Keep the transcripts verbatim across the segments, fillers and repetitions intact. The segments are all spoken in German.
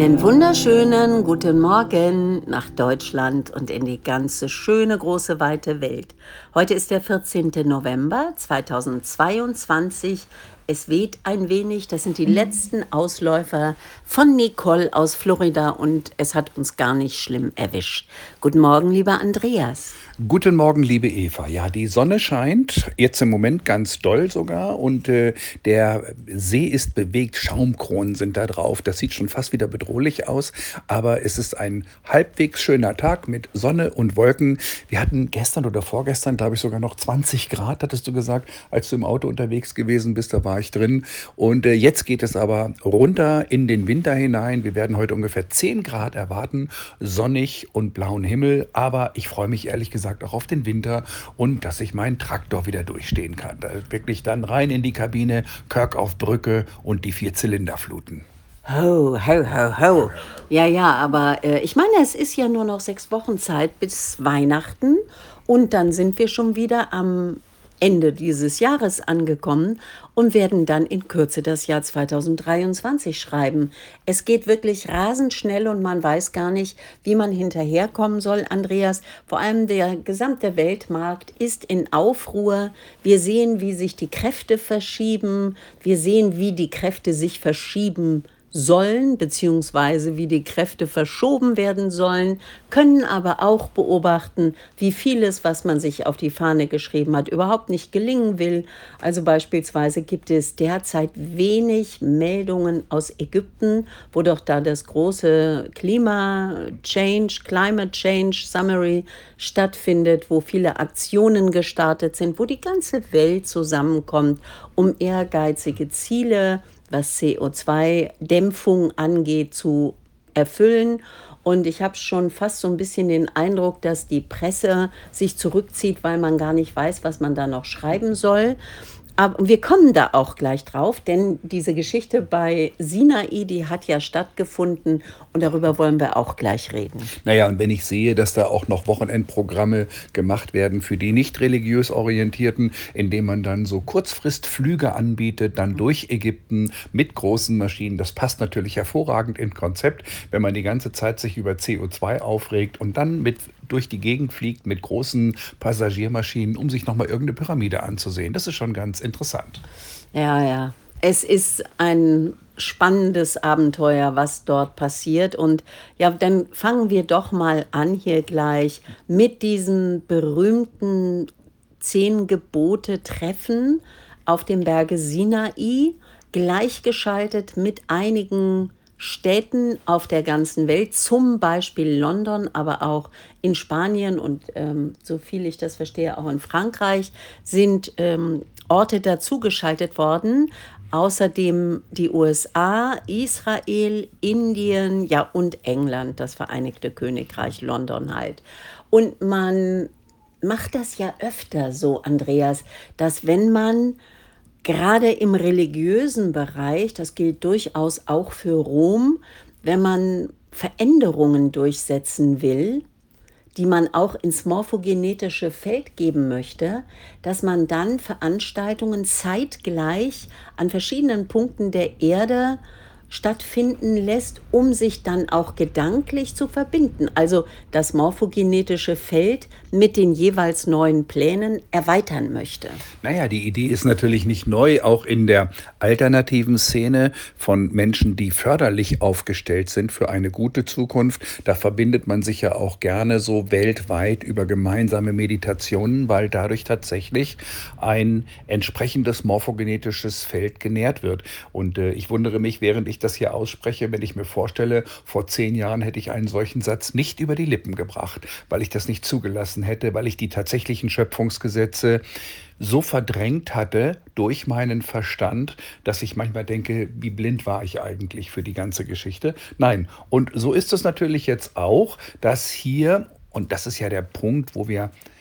Einen wunderschönen guten Morgen nach Deutschland und in die ganze schöne, große, weite Welt. Heute ist der vierzehnte November zweitausendzweiundzwanzig. Es weht ein wenig. Das sind die letzten Ausläufer von Nicole aus Florida und es hat uns gar nicht schlimm erwischt. Guten Morgen, lieber Andreas. Guten Morgen, liebe Eva. Ja, die Sonne scheint, jetzt im Moment ganz doll sogar und äh, der See ist bewegt, Schaumkronen sind da drauf. Das sieht schon fast wieder bedrohlich aus, aber es ist ein halbwegs schöner Tag mit Sonne und Wolken. Wir hatten gestern oder vorgestern, glaube ich, sogar noch zwanzig Grad, hattest du gesagt, als du im Auto unterwegs gewesen bist, da war ich drin. Und äh, jetzt geht es aber runter in den Winter hinein. Wir werden heute ungefähr zehn Grad erwarten, sonnig und blauen Himmel, aber ich freue mich ehrlich gesagt auch auf den Winter und dass ich meinen Traktor wieder durchstehen kann. Da wirklich dann rein in die Kabine, Kirk auf Brücke und die vier Zylinder fluten. Ho, ho, ho, ho. Ja, ja, aber äh, ich meine, es ist ja nur noch sechs Wochen Zeit bis Weihnachten und dann sind wir schon wieder am Ende dieses Jahres angekommen und werden dann in Kürze das Jahr zweitausenddreiundzwanzig schreiben. Es geht wirklich rasend schnell und man weiß gar nicht, wie man hinterherkommen soll, Andreas. Vor allem der gesamte Weltmarkt ist in Aufruhr. Wir sehen, wie sich die Kräfte verschieben. Wir sehen, wie die Kräfte sich verschieben sollen, beziehungsweise wie die Kräfte verschoben werden sollen, können aber auch beobachten, wie vieles, was man sich auf die Fahne geschrieben hat, überhaupt nicht gelingen will. Also beispielsweise gibt es derzeit wenig Meldungen aus Ägypten, wo doch da das große Klima-Change, Climate Change Summary stattfindet, wo viele Aktionen gestartet sind, wo die ganze Welt zusammenkommt, um ehrgeizige Ziele, was C O zwei Dämpfung angeht, zu erfüllen. Und ich habe schon fast so ein bisschen den Eindruck, dass die Presse sich zurückzieht, weil man gar nicht weiß, was man da noch schreiben soll. Aber wir kommen da auch gleich drauf, denn diese Geschichte bei Sinai, die hat ja stattgefunden und darüber wollen wir auch gleich reden. Naja, und wenn ich sehe, dass da auch noch Wochenendprogramme gemacht werden für die nicht religiös Orientierten, indem man dann so Kurzfristflüge anbietet, dann durch Ägypten mit großen Maschinen, das passt natürlich hervorragend ins Konzept, wenn man die ganze Zeit sich über C O zwei aufregt und dann mit durch die Gegend fliegt mit großen Passagiermaschinen, um sich nochmal irgendeine Pyramide anzusehen. Das ist schon ganz interessant. Ja, ja. Es ist ein spannendes Abenteuer, was dort passiert. Und ja, dann fangen wir doch mal an hier gleich mit diesem berühmten Zehn Gebote-Treffen auf dem Berge Sinai, gleichgeschaltet mit einigen Städten auf der ganzen Welt, zum Beispiel London, aber auch in Spanien und ähm, so viel ich das verstehe, auch in Frankreich, sind ähm, Orte dazugeschaltet worden. Außerdem die U S A, Israel, Indien, ja und England, das Vereinigte Königreich, London halt. Und man macht das ja öfter so, Andreas, dass wenn man gerade im religiösen Bereich, das gilt durchaus auch für Rom, wenn man Veränderungen durchsetzen will, die man auch ins morphogenetische Feld geben möchte, dass man dann Veranstaltungen zeitgleich an verschiedenen Punkten der Erde stattfinden lässt, um sich dann auch gedanklich zu verbinden. Also das morphogenetische Feld mit den jeweils neuen Plänen erweitern möchte. Naja, die Idee ist natürlich nicht neu, auch in der alternativen Szene von Menschen, die förderlich aufgestellt sind für eine gute Zukunft. Da verbindet man sich ja auch gerne so weltweit über gemeinsame Meditationen, weil dadurch tatsächlich ein entsprechendes morphogenetisches Feld genährt wird. Und äh, ich wundere mich, während ich das hier ausspreche, wenn ich mir vorstelle, vor zehn Jahren hätte ich einen solchen Satz nicht über die Lippen gebracht, weil ich das nicht zugelassen hätte, weil ich die tatsächlichen Schöpfungsgesetze so verdrängt hatte durch meinen Verstand, dass ich manchmal denke, wie blind war ich eigentlich für die ganze Geschichte? Nein, und so ist es natürlich jetzt auch, dass hier, und das ist ja der Punkt, wo wir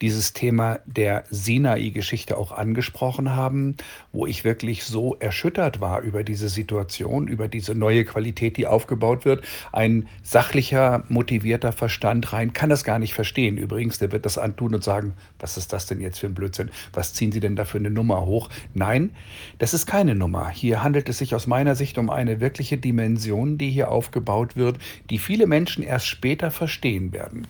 dieses Thema der Sinai-Geschichte auch angesprochen haben, wo ich wirklich so erschüttert war über diese Situation, über diese neue Qualität, die aufgebaut wird. Ein sachlicher, motivierter Verstand rein kann das gar nicht verstehen. Übrigens, der wird das antun und sagen, was ist das denn jetzt für ein Blödsinn? Was ziehen Sie denn da für eine Nummer hoch? Nein, das ist keine Nummer. Hier handelt es sich aus meiner Sicht um eine wirkliche Dimension, die hier aufgebaut wird, die viele Menschen erst später verstehen werden.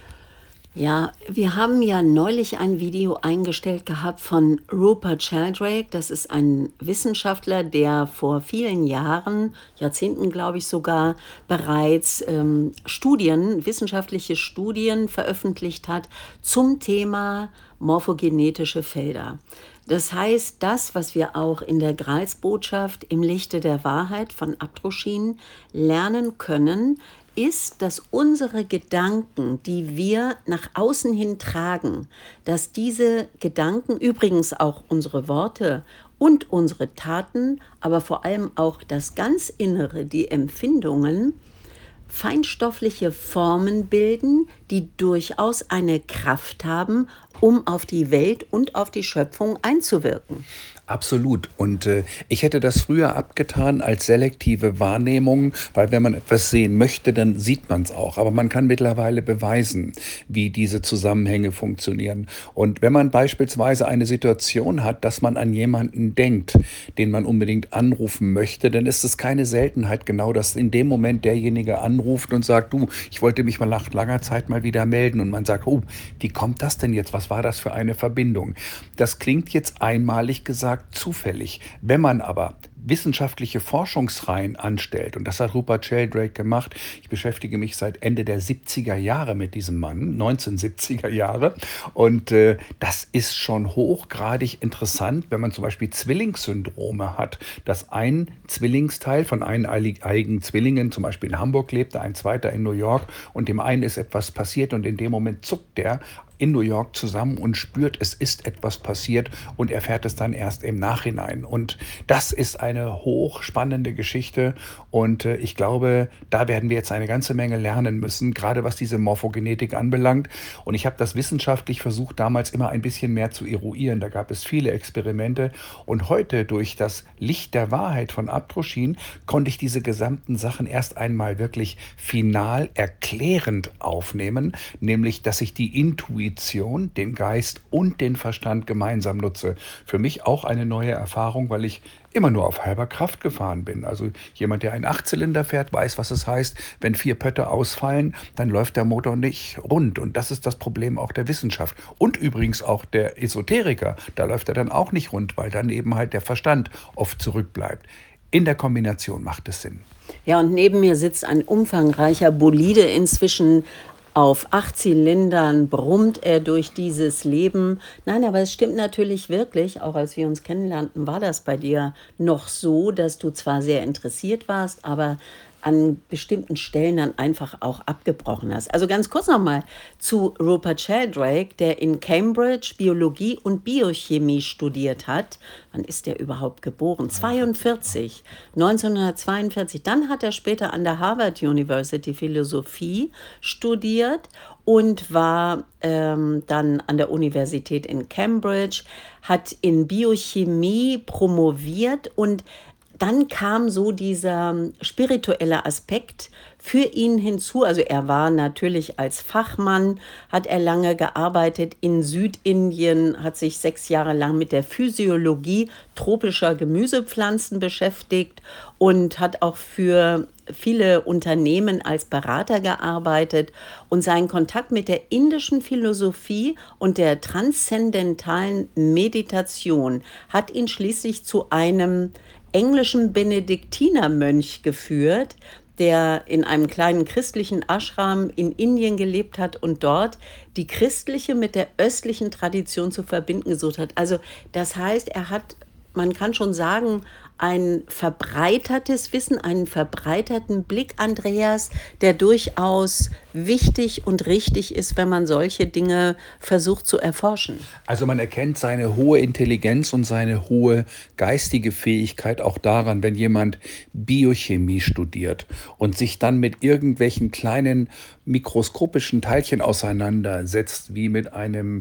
Ja, wir haben ja neulich ein Video eingestellt gehabt von Rupert Sheldrake. Das ist ein Wissenschaftler, der vor vielen Jahren, Jahrzehnten glaube ich sogar, bereits ähm, Studien, wissenschaftliche Studien veröffentlicht hat zum Thema morphogenetische Felder. Das heißt, das, was wir auch in der Gralsbotschaft im Lichte der Wahrheit von Abdruschin lernen können, ist, dass unsere Gedanken, die wir nach außen hin tragen, dass diese Gedanken, übrigens auch unsere Worte und unsere Taten, aber vor allem auch das ganz Innere, die Empfindungen, feinstoffliche Formen bilden, die durchaus eine Kraft haben, um auf die Welt und auf die Schöpfung einzuwirken. Absolut. Und äh, ich hätte das früher abgetan als selektive Wahrnehmung, weil wenn man etwas sehen möchte, dann sieht man es auch. Aber man kann mittlerweile beweisen, wie diese Zusammenhänge funktionieren. Und wenn man beispielsweise eine Situation hat, dass man an jemanden denkt, den man unbedingt anrufen möchte, dann ist es keine Seltenheit genau, dass in dem Moment derjenige anruft und sagt, du, ich wollte mich mal nach langer Zeit mal wieder melden. Und man sagt, oh, wie kommt das denn jetzt? Was war das für eine Verbindung? Das klingt jetzt einmalig gesagt zufällig. Wenn man aber wissenschaftliche Forschungsreihen anstellt, und das hat Rupert Sheldrake gemacht, ich beschäftige mich seit Ende der siebziger Jahre mit diesem Mann, neunzehnhundertsiebziger Jahre, und äh, das ist schon hochgradig interessant, wenn man zum Beispiel Zwillingssyndrome hat, dass ein Zwillingsteil von eineiigen Zwillingen zum Beispiel in Hamburg lebte, ein zweiter in New York, und dem einen ist etwas passiert und in dem Moment zuckt der in New York zusammen und spürt, es ist etwas passiert und erfährt es dann erst im Nachhinein. Und das ist eine hochspannende Geschichte und äh, ich glaube, da werden wir jetzt eine ganze Menge lernen müssen, gerade was diese Morphogenetik anbelangt. Und ich habe das wissenschaftlich versucht, damals immer ein bisschen mehr zu eruieren. Da gab es viele Experimente und heute durch das Licht der Wahrheit von Abdruschin konnte ich diese gesamten Sachen erst einmal wirklich final erklärend aufnehmen, nämlich, dass ich die Intuition, den Geist und den Verstand gemeinsam nutze. Für mich auch eine neue Erfahrung, weil ich immer nur auf halber Kraft gefahren bin. Also jemand, der einen Achtzylinder fährt, weiß, was es heißt, wenn vier Pötte ausfallen, dann läuft der Motor nicht rund. Und das ist das Problem auch der Wissenschaft. Und übrigens auch der Esoteriker, da läuft er dann auch nicht rund, weil dann eben halt der Verstand oft zurückbleibt. In der Kombination macht es Sinn. Ja, und neben mir sitzt ein umfangreicher Bolide inzwischen. Auf acht Zylindern brummt er durch dieses Leben. Nein, aber es stimmt natürlich wirklich, auch als wir uns kennenlernten, war das bei dir noch so, dass du zwar sehr interessiert warst, aber an bestimmten Stellen dann einfach auch abgebrochen hast. Also ganz kurz nochmal zu Rupert Sheldrake, der in Cambridge Biologie und Biochemie studiert hat. Wann ist der überhaupt geboren? zweiundvierzig, neunzehnhundertzweiundvierzig. Dann hat er später an der Harvard University Philosophie studiert und war ähm, dann an der Universität in Cambridge, hat in Biochemie promoviert und dann kam so dieser spirituelle Aspekt für ihn hinzu. Also er war natürlich als Fachmann, hat er lange gearbeitet in Südindien, hat sich sechs Jahre lang mit der Physiologie tropischer Gemüsepflanzen beschäftigt und hat auch für viele Unternehmen als Berater gearbeitet. Und sein Kontakt mit der indischen Philosophie und der transzendentalen Meditation hat ihn schließlich zu einem englischen Benediktinermönch geführt, der in einem kleinen christlichen Ashram in Indien gelebt hat und dort die christliche mit der östlichen Tradition zu verbinden gesucht hat. Also das heißt, er hat, man kann schon sagen, ein verbreitertes Wissen, einen verbreiterten Blick, Andreas, der durchaus wichtig und richtig ist, wenn man solche Dinge versucht zu erforschen. Also man erkennt seine hohe Intelligenz und seine hohe geistige Fähigkeit auch daran, wenn jemand Biochemie studiert und sich dann mit irgendwelchen kleinen mikroskopischen Teilchen auseinandersetzt, wie mit einem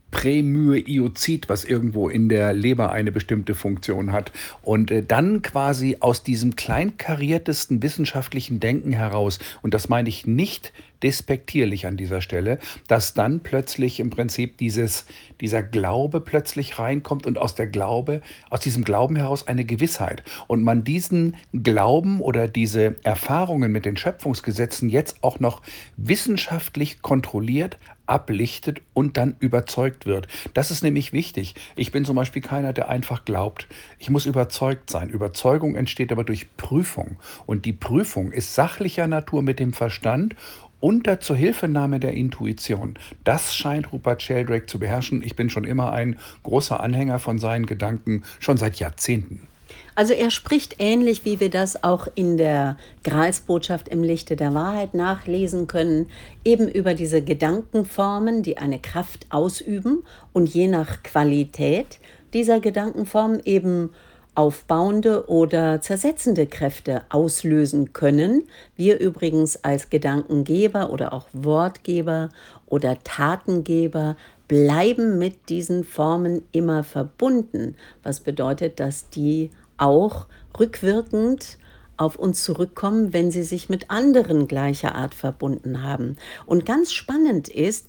Prämyelizid, was irgendwo in der Leber eine bestimmte Funktion hat. Und äh, dann quasi aus diesem kleinkariertesten wissenschaftlichen Denken heraus, und das meine ich nicht despektierlich an dieser Stelle, dass dann plötzlich im Prinzip dieses, dieser Glaube plötzlich reinkommt und aus der Glaube, aus diesem Glauben heraus eine Gewissheit. Und man diesen Glauben oder diese Erfahrungen mit den Schöpfungsgesetzen jetzt auch noch wissenschaftlich kontrolliert, ablichtet und dann überzeugt wird. Das ist nämlich wichtig. Ich bin zum Beispiel keiner, der einfach glaubt. Ich muss überzeugt sein. Überzeugung entsteht aber durch Prüfung. Und die Prüfung ist sachlicher Natur mit dem Verstand unter Zuhilfenahme der Intuition. Das scheint Rupert Sheldrake zu beherrschen. Ich bin schon immer ein großer Anhänger von seinen Gedanken, schon seit Jahrzehnten. Also er spricht ähnlich, wie wir das auch in der Gralsbotschaft im Lichte der Wahrheit nachlesen können, eben über diese Gedankenformen, die eine Kraft ausüben und je nach Qualität dieser Gedankenformen eben aufbauende oder zersetzende Kräfte auslösen können. Wir übrigens als Gedankengeber oder auch Wortgeber oder Tatengeber bleiben mit diesen Formen immer verbunden, was bedeutet, dass die auch rückwirkend auf uns zurückkommen, wenn sie sich mit anderen gleicher Art verbunden haben. Und ganz spannend ist,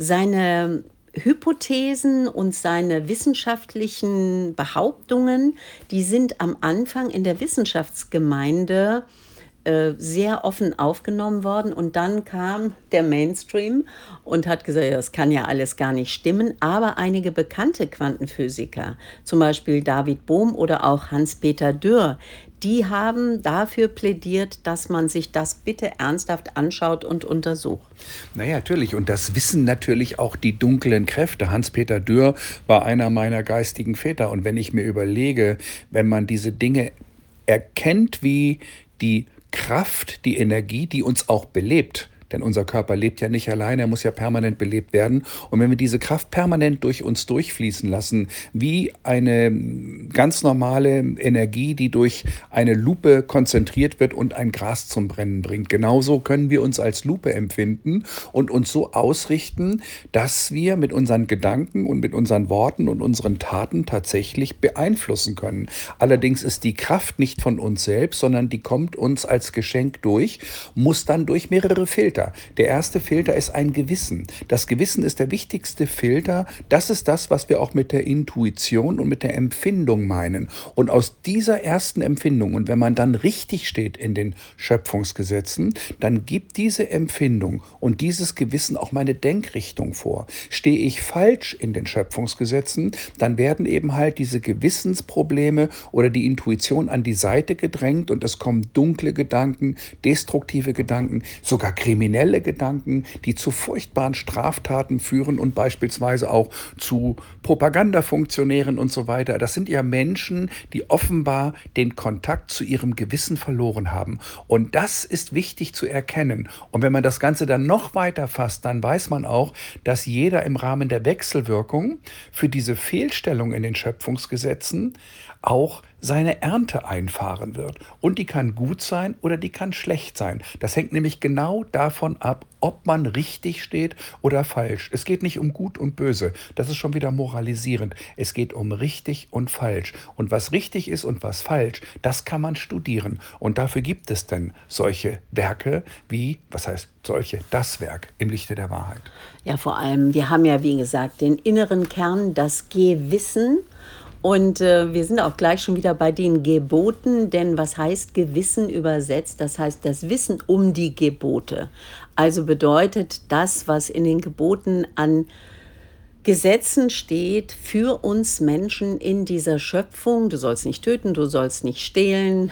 seine Hypothesen und seine wissenschaftlichen Behauptungen, die sind am Anfang in der Wissenschaftsgemeinde äh, sehr offen aufgenommen worden und dann kam der Mainstream und hat gesagt, ja, das kann ja alles gar nicht stimmen, aber einige bekannte Quantenphysiker, zum Beispiel David Bohm oder auch Hans-Peter Dürr, die haben dafür plädiert, dass man sich das bitte ernsthaft anschaut und untersucht. Naja, natürlich. Und das wissen natürlich auch die dunklen Kräfte. Hans-Peter Dürr war einer meiner geistigen Väter. Und wenn ich mir überlege, wenn man diese Dinge erkennt, wie die Kraft, die Energie, die uns auch belebt, denn unser Körper lebt ja nicht alleine, er muss ja permanent belebt werden. Und wenn wir diese Kraft permanent durch uns durchfließen lassen, wie eine ganz normale Energie, die durch eine Lupe konzentriert wird und ein Gras zum Brennen bringt, genauso können wir uns als Lupe empfinden und uns so ausrichten, dass wir mit unseren Gedanken und mit unseren Worten und unseren Taten tatsächlich beeinflussen können. Allerdings ist die Kraft nicht von uns selbst, sondern die kommt uns als Geschenk durch, muss dann durch mehrere Filter. Der erste Filter ist ein Gewissen. Das Gewissen ist der wichtigste Filter. Das ist das, was wir auch mit der Intuition und mit der Empfindung meinen. Und aus dieser ersten Empfindung, und wenn man dann richtig steht in den Schöpfungsgesetzen, dann gibt diese Empfindung und dieses Gewissen auch meine Denkrichtung vor. Stehe ich falsch in den Schöpfungsgesetzen, dann werden eben halt diese Gewissensprobleme oder die Intuition an die Seite gedrängt und es kommen dunkle Gedanken, destruktive Gedanken, sogar kriminelle Gedanken, die zu furchtbaren Straftaten führen und beispielsweise auch zu Propagandafunktionären und so weiter. Das sind ja Menschen, die offenbar den Kontakt zu ihrem Gewissen verloren haben. Und das ist wichtig zu erkennen. Und wenn man das Ganze dann noch weiter fasst, dann weiß man auch, dass jeder im Rahmen der Wechselwirkung für diese Fehlstellung in den Schöpfungsgesetzen auch seine Ernte einfahren wird. Und die kann gut sein oder die kann schlecht sein. Das hängt nämlich genau davon ab, ob man richtig steht oder falsch. Es geht nicht um gut und böse. Das ist schon wieder moralisierend. Es geht um richtig und falsch. Und was richtig ist und was falsch, das kann man studieren. Und dafür gibt es denn solche Werke wie, was heißt solche, das Werk im Lichte der Wahrheit. Ja, vor allem, wir haben ja, wie gesagt, den inneren Kern, das Gewissen. Und äh, wir sind auch gleich schon wieder bei den Geboten, denn was heißt Gewissen übersetzt? Das heißt das Wissen um die Gebote. Also bedeutet das, was in den Geboten an Gesetzen steht für uns Menschen in dieser Schöpfung. Du sollst nicht töten, du sollst nicht stehlen.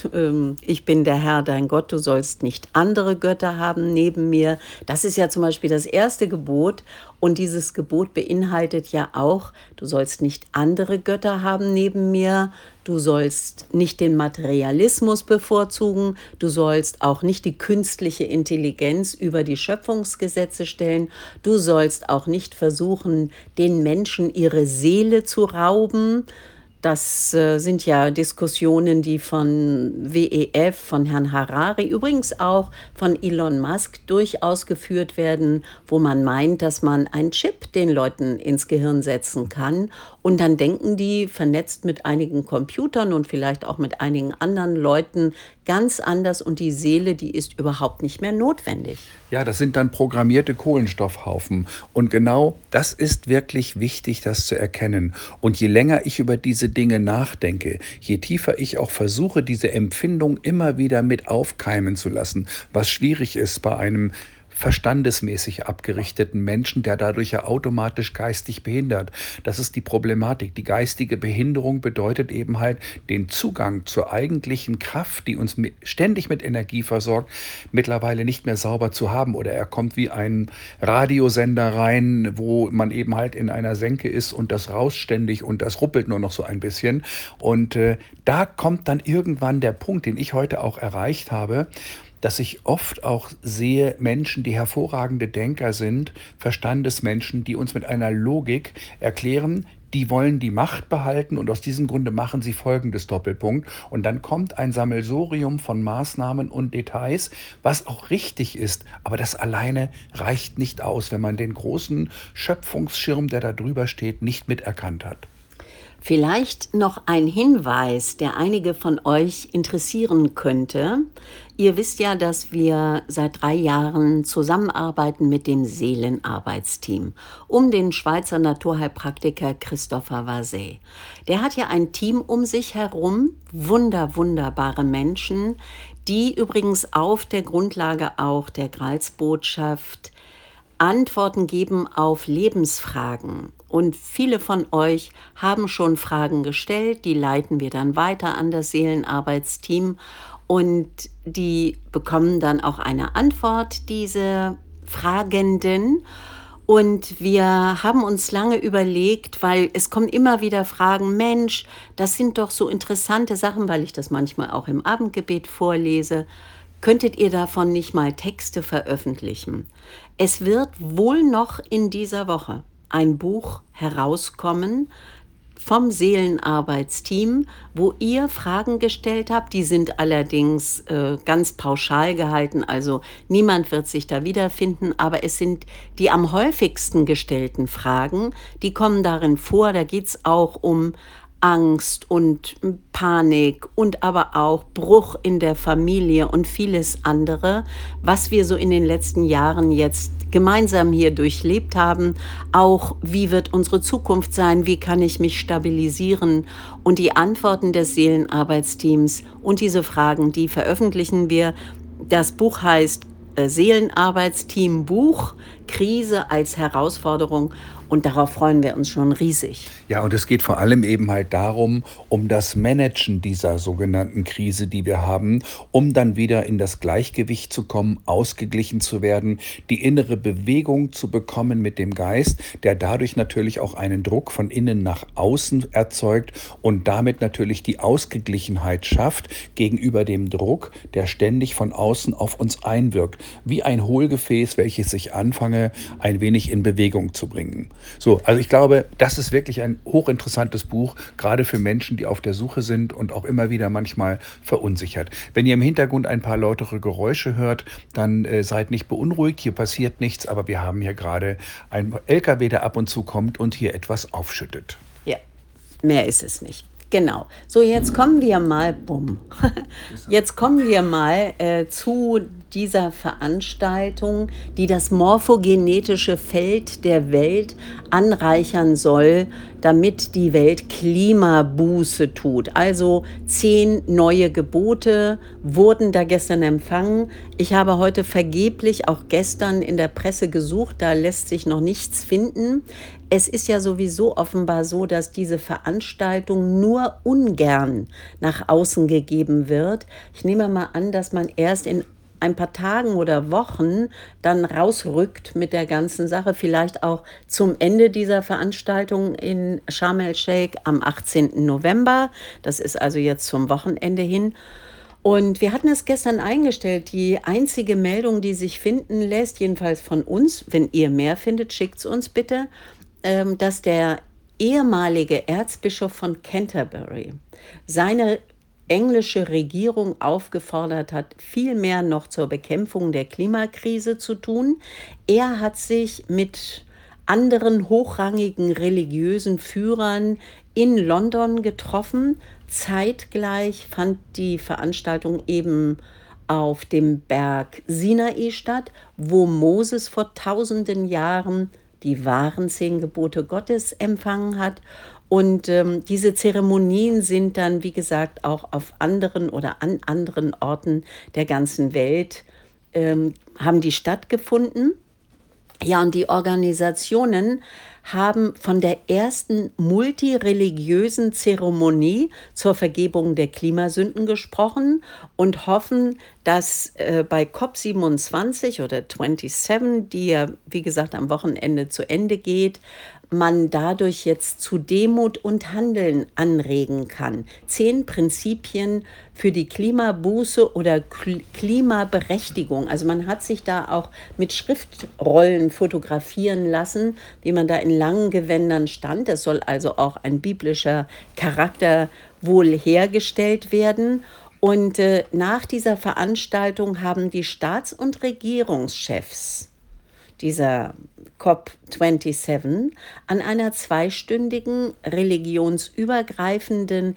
Ich bin der Herr, dein Gott, du sollst nicht andere Götter haben neben mir. Das ist ja zum Beispiel das erste Gebot. Und dieses Gebot beinhaltet ja auch, du sollst nicht andere Götter haben neben mir, du sollst nicht den Materialismus bevorzugen, du sollst auch nicht die künstliche Intelligenz über die Schöpfungsgesetze stellen, du sollst auch nicht versuchen, den Menschen ihre Seele zu rauben. Das äh, sind ja Diskussionen, die von W E F, von Herrn Harari, übrigens auch von Elon Musk durchaus geführt werden, wo man meint, dass man einen Chip den Leuten ins Gehirn setzen kann. Und dann denken die, vernetzt mit einigen Computern und vielleicht auch mit einigen anderen Leuten, ganz anders. Und die Seele, die ist überhaupt nicht mehr notwendig. Ja, das sind dann programmierte Kohlenstoffhaufen. Und genau das ist wirklich wichtig, das zu erkennen. Und je länger ich über diese Dinge nachdenke, je tiefer ich auch versuche, diese Empfindung immer wieder mit aufkeimen zu lassen, was schwierig ist bei einem verstandesmäßig abgerichteten Menschen, der dadurch ja automatisch geistig behindert. Das ist die Problematik. Die geistige Behinderung bedeutet eben halt, den Zugang zur eigentlichen Kraft, die uns mit, ständig mit Energie versorgt, mittlerweile nicht mehr sauber zu haben. Oder er kommt wie ein Radiosender rein, wo man eben halt in einer Senke ist und das rauscht ständig und das ruppelt nur noch so ein bisschen. Und äh, da kommt dann irgendwann der Punkt, den ich heute auch erreicht habe, dass ich oft auch sehe Menschen, die hervorragende Denker sind, Verstandesmenschen, die uns mit einer Logik erklären, die wollen die Macht behalten und aus diesem Grunde machen sie folgendes Doppelpunkt. Und dann kommt ein Sammelsurium von Maßnahmen und Details, was auch richtig ist. Aber das alleine reicht nicht aus, wenn man den großen Schöpfungsschirm, der da drüber steht, nicht miterkannt hat. Vielleicht noch ein Hinweis, der einige von euch interessieren könnte. Ihr wisst ja, dass wir seit drei Jahren zusammenarbeiten mit dem Seelenarbeitsteam um den Schweizer Naturheilpraktiker Christopher Vasey. Der hat ja ein Team um sich herum, wunder, wunderbare Menschen, die übrigens auf der Grundlage auch der Gralsbotschaft Antworten geben auf Lebensfragen. Und viele von euch haben schon Fragen gestellt, die leiten wir dann weiter an das Seelenarbeitsteam und die bekommen dann auch eine Antwort, diese Fragenden. Und wir haben uns lange überlegt, weil es kommen immer wieder Fragen, Mensch, das sind doch so interessante Sachen, weil ich das manchmal auch im Abendgebet vorlese. Könntet ihr davon nicht mal Texte veröffentlichen? Es wird wohl noch in dieser Woche ein Buch herauskommen vom Seelenarbeitsteam, wo ihr Fragen gestellt habt. Die sind allerdings äh, ganz pauschal gehalten, also niemand wird sich da wiederfinden, aber es sind die am häufigsten gestellten Fragen, die kommen darin vor. Da geht es auch um Angst und Panik und aber auch Bruch in der Familie und vieles andere, was wir so in den letzten Jahren jetzt gemeinsam hier durchlebt haben. Auch, wie wird unsere Zukunft sein? Wie kann ich mich stabilisieren? Und die Antworten des Seelenarbeitsteams und diese Fragen, die veröffentlichen wir. Das Buch heißt äh, Seelenarbeitsteam Buch, Krise als Herausforderung. Und darauf freuen wir uns schon riesig. Ja, und es geht vor allem eben halt darum, um das Managen dieser sogenannten Krise, die wir haben, um dann wieder in das Gleichgewicht zu kommen, ausgeglichen zu werden, die innere Bewegung zu bekommen mit dem Geist, der dadurch natürlich auch einen Druck von innen nach außen erzeugt und damit natürlich die Ausgeglichenheit schafft gegenüber dem Druck, der ständig von außen auf uns einwirkt. Wie ein Hohlgefäß, welches ich anfange, ein wenig in Bewegung zu bringen. So, also ich glaube, das ist wirklich ein hochinteressantes Buch, gerade für Menschen, die auf der Suche sind und auch immer wieder manchmal verunsichert. Wenn ihr im Hintergrund ein paar lautere Geräusche hört, dann äh, seid nicht beunruhigt, hier passiert nichts, aber wir haben hier gerade einen L K W, der ab und zu kommt und hier etwas aufschüttet. Ja, mehr ist es nicht. Genau. So, jetzt kommen wir mal, bumm, jetzt kommen wir mal äh, zu dieser Veranstaltung, die das morphogenetische Feld der Welt anreichern soll, damit die Welt Klimabuße tut. Also zehn neue Gebote wurden da gestern empfangen. Ich habe heute vergeblich auch gestern in der Presse gesucht, da lässt sich noch nichts finden. Es ist ja sowieso offenbar so, dass diese Veranstaltung nur ungern nach außen gegeben wird. Ich nehme mal an, dass man erst in ein paar Tagen oder Wochen dann rausrückt mit der ganzen Sache, vielleicht auch zum Ende dieser Veranstaltung in Sharm el-Sheikh am achtzehnten November. Das ist also jetzt zum Wochenende hin. Und wir hatten es gestern eingestellt. Die einzige Meldung, die sich finden lässt, jedenfalls von uns, wenn ihr mehr findet, schickt es uns bitte, ähm, dass der ehemalige Erzbischof von Canterbury seine englische Regierung aufgefordert hat, viel mehr noch zur Bekämpfung der Klimakrise zu tun. Er hat sich mit anderen hochrangigen religiösen Führern in London getroffen. Zeitgleich fand die Veranstaltung eben auf dem Berg Sinai statt, wo Moses vor tausenden Jahren die wahren zehn Gebote Gottes empfangen hat. Und ähm, diese Zeremonien sind dann, wie gesagt, auch auf anderen oder an anderen Orten der ganzen Welt ähm, haben die stattgefunden. Ja, und die Organisationen haben von der ersten multireligiösen Zeremonie zur Vergebung der Klimasünden gesprochen und hoffen, dass äh, bei COP siebenundzwanzig oder siebenundzwanzig, die ja, wie gesagt, am Wochenende zu Ende geht, man dadurch jetzt zu Demut und Handeln anregen kann. Zehn Prinzipien für die Klimabuße oder Kl- Klimaberechtigung. Also man hat sich da auch mit Schriftrollen fotografieren lassen, wie man da in langen Gewändern stand. Es soll also auch ein biblischer Charakter wohl hergestellt werden. Und äh, nach dieser Veranstaltung haben die Staats- und Regierungschefs dieser COP siebenundzwanzig an einer zweistündigen religionsübergreifenden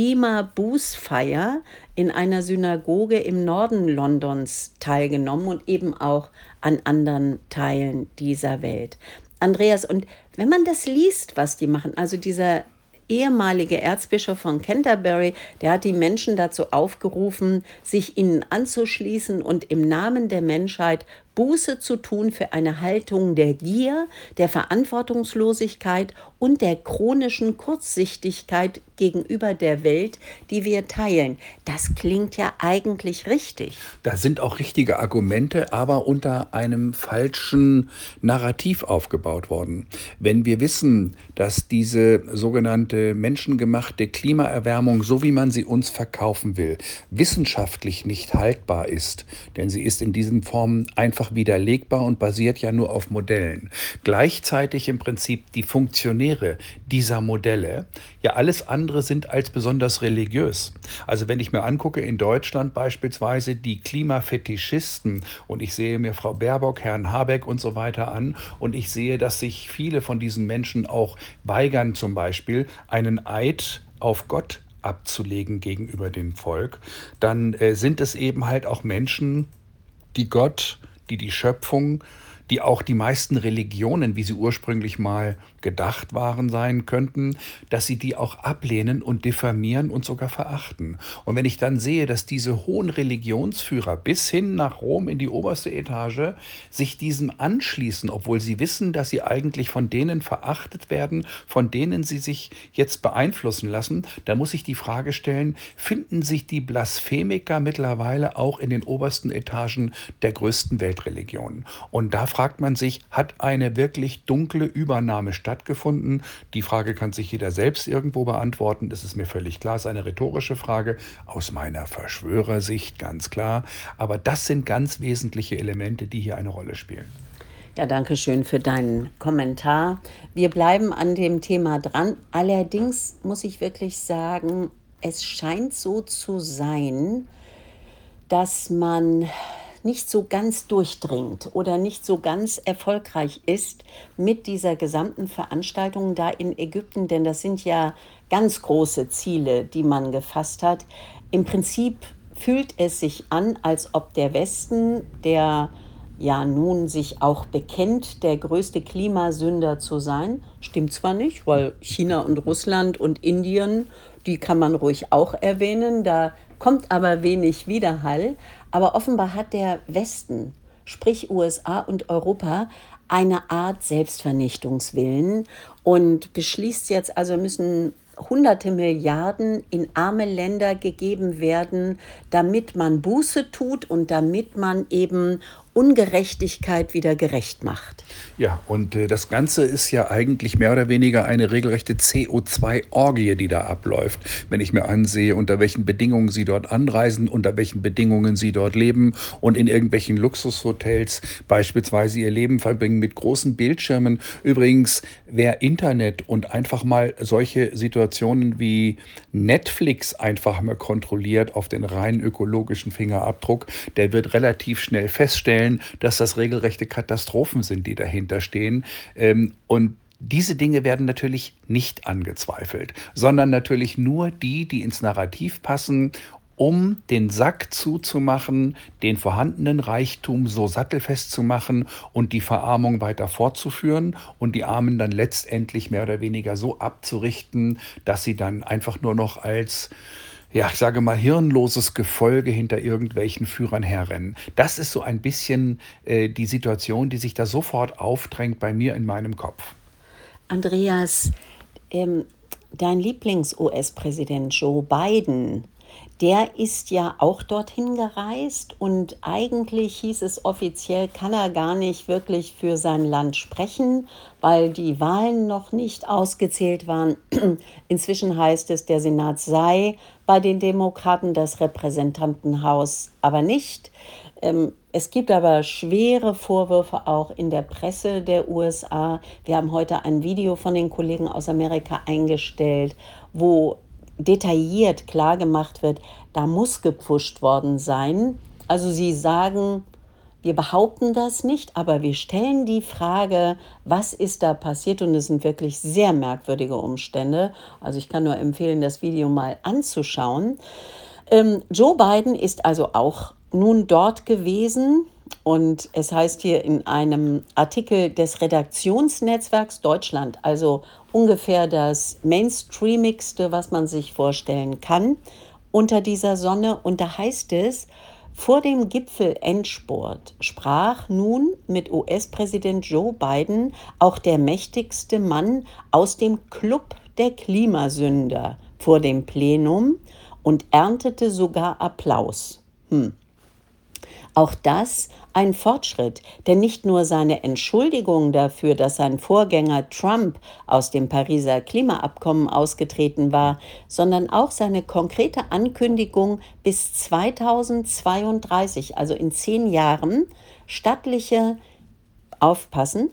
Klimabußfeier in einer Synagoge im Norden Londons teilgenommen und eben auch an anderen Teilen dieser Welt. Andreas, und wenn man das liest, was die machen, also dieser ehemalige Erzbischof von Canterbury, der hat die Menschen dazu aufgerufen, sich ihnen anzuschließen und im Namen der Menschheit Buße zu tun für eine Haltung der Gier, der Verantwortungslosigkeit und der chronischen Kurzsichtigkeit gegenüber der Welt, die wir teilen. Das klingt ja eigentlich richtig. Da sind auch richtige Argumente, aber unter einem falschen Narrativ aufgebaut worden. Wenn wir wissen, dass diese sogenannte menschengemachte Klimaerwärmung, so wie man sie uns verkaufen will, wissenschaftlich nicht haltbar ist, denn sie ist in diesen Formen einfach widerlegbar und basiert ja nur auf Modellen. Gleichzeitig im Prinzip die Funktionäre dieser Modelle, ja alles andere sind als besonders religiös. Also wenn ich mir angucke, in Deutschland beispielsweise die Klimafetischisten und ich sehe mir Frau Baerbock, Herrn Habeck und so weiter an und ich sehe, dass sich viele von diesen Menschen auch weigern, zum Beispiel einen Eid auf Gott abzulegen gegenüber dem Volk, dann äh, sind es eben halt auch Menschen, die Gott, die die Schöpfung, die auch die meisten Religionen, wie sie ursprünglich mal gedacht waren, sein könnten, dass sie die auch ablehnen und diffamieren und sogar verachten. Und wenn ich dann sehe, dass diese hohen Religionsführer bis hin nach Rom in die oberste Etage sich diesem anschließen, obwohl sie wissen, dass sie eigentlich von denen verachtet werden, von denen sie sich jetzt beeinflussen lassen, dann muss ich die Frage stellen, finden sich die Blasphemiker mittlerweile auch in den obersten Etagen der größten Weltreligionen? Und da fragt man sich, hat eine wirklich dunkle Übernahme stattgefunden? Die Frage kann sich jeder selbst irgendwo beantworten. Das ist mir völlig klar. Es ist eine rhetorische Frage aus meiner Verschwörersicht, ganz klar. Aber das sind ganz wesentliche Elemente, die hier eine Rolle spielen. Ja, danke schön für deinen Kommentar. Wir bleiben an dem Thema dran. Allerdings muss ich wirklich sagen, es scheint so zu sein, dass man nicht so ganz durchdringt oder nicht so ganz erfolgreich ist mit dieser gesamten Veranstaltung da in Ägypten, denn das sind ja ganz große Ziele, die man gefasst hat. Im Prinzip fühlt es sich an, als ob der Westen, der ja nun sich auch bekennt, der größte Klimasünder zu sein, stimmt zwar nicht, weil China und Russland und Indien, die kann man ruhig auch erwähnen, da kommt aber wenig Widerhall. Aber offenbar hat der Westen, sprich U S A und Europa, eine Art Selbstvernichtungswillen und beschließt jetzt, also müssen hunderte Milliarden in arme Länder gegeben werden, damit man Buße tut und damit man eben Ungerechtigkeit wieder gerecht macht. Ja, und äh, das Ganze ist ja eigentlich mehr oder weniger eine regelrechte C O zwei Orgie, die da abläuft. Wenn ich mir ansehe, unter welchen Bedingungen sie dort anreisen, unter welchen Bedingungen sie dort leben und in irgendwelchen Luxushotels beispielsweise ihr Leben verbringen mit großen Bildschirmen. Übrigens, wer Internet und einfach mal solche Situationen wie Netflix einfach mal kontrolliert auf den rein ökologischen Fingerabdruck, der wird relativ schnell feststellen, dass das regelrechte Katastrophen sind, die dahinter stehen. Ähm, und diese Dinge werden natürlich nicht angezweifelt, sondern natürlich nur die, die ins Narrativ passen, um den Sack zuzumachen, den vorhandenen Reichtum so sattelfest zu machen und die Verarmung weiter fortzuführen und die Armen dann letztendlich mehr oder weniger so abzurichten, dass sie dann einfach nur noch als, ja, ich sage mal, hirnloses Gefolge hinter irgendwelchen Führern herrennen. Das ist so ein bisschen äh, die Situation, die sich da sofort aufdrängt bei mir in meinem Kopf. Andreas, ähm, dein Lieblings-U S-Präsident Joe Biden, der ist ja auch dorthin gereist und eigentlich hieß es offiziell, kann er gar nicht wirklich für sein Land sprechen, weil die Wahlen noch nicht ausgezählt waren. Inzwischen heißt es, der Senat sei bei den Demokraten, das Repräsentantenhaus aber nicht. Ähm, es gibt aber schwere Vorwürfe auch in der Presse der U S A. Wir haben heute ein Video von den Kollegen aus Amerika eingestellt, wo detailliert klargemacht wird, da muss gepfuscht worden sein. Also sie sagen, wir behaupten das nicht, aber wir stellen die Frage, was ist da passiert? Und es sind wirklich sehr merkwürdige Umstände. Also ich kann nur empfehlen, das Video mal anzuschauen. Ähm, Joe Biden ist also auch nun dort gewesen. Und es heißt hier in einem Artikel des Redaktionsnetzwerks Deutschland, also ungefähr das mainstreamigste, was man sich vorstellen kann, unter dieser Sonne. Und da heißt es, vor dem Gipfel-Endspurt sprach nun mit U S-Präsident Joe Biden auch der mächtigste Mann aus dem Club der Klimasünder vor dem Plenum und erntete sogar Applaus. Hm. Auch das ein Fortschritt, denn nicht nur seine Entschuldigung dafür, dass sein Vorgänger Trump aus dem Pariser Klimaabkommen ausgetreten war, sondern auch seine konkrete Ankündigung, bis zweitausendzweiunddreißig, also in zehn Jahren, stattliche, aufpassen,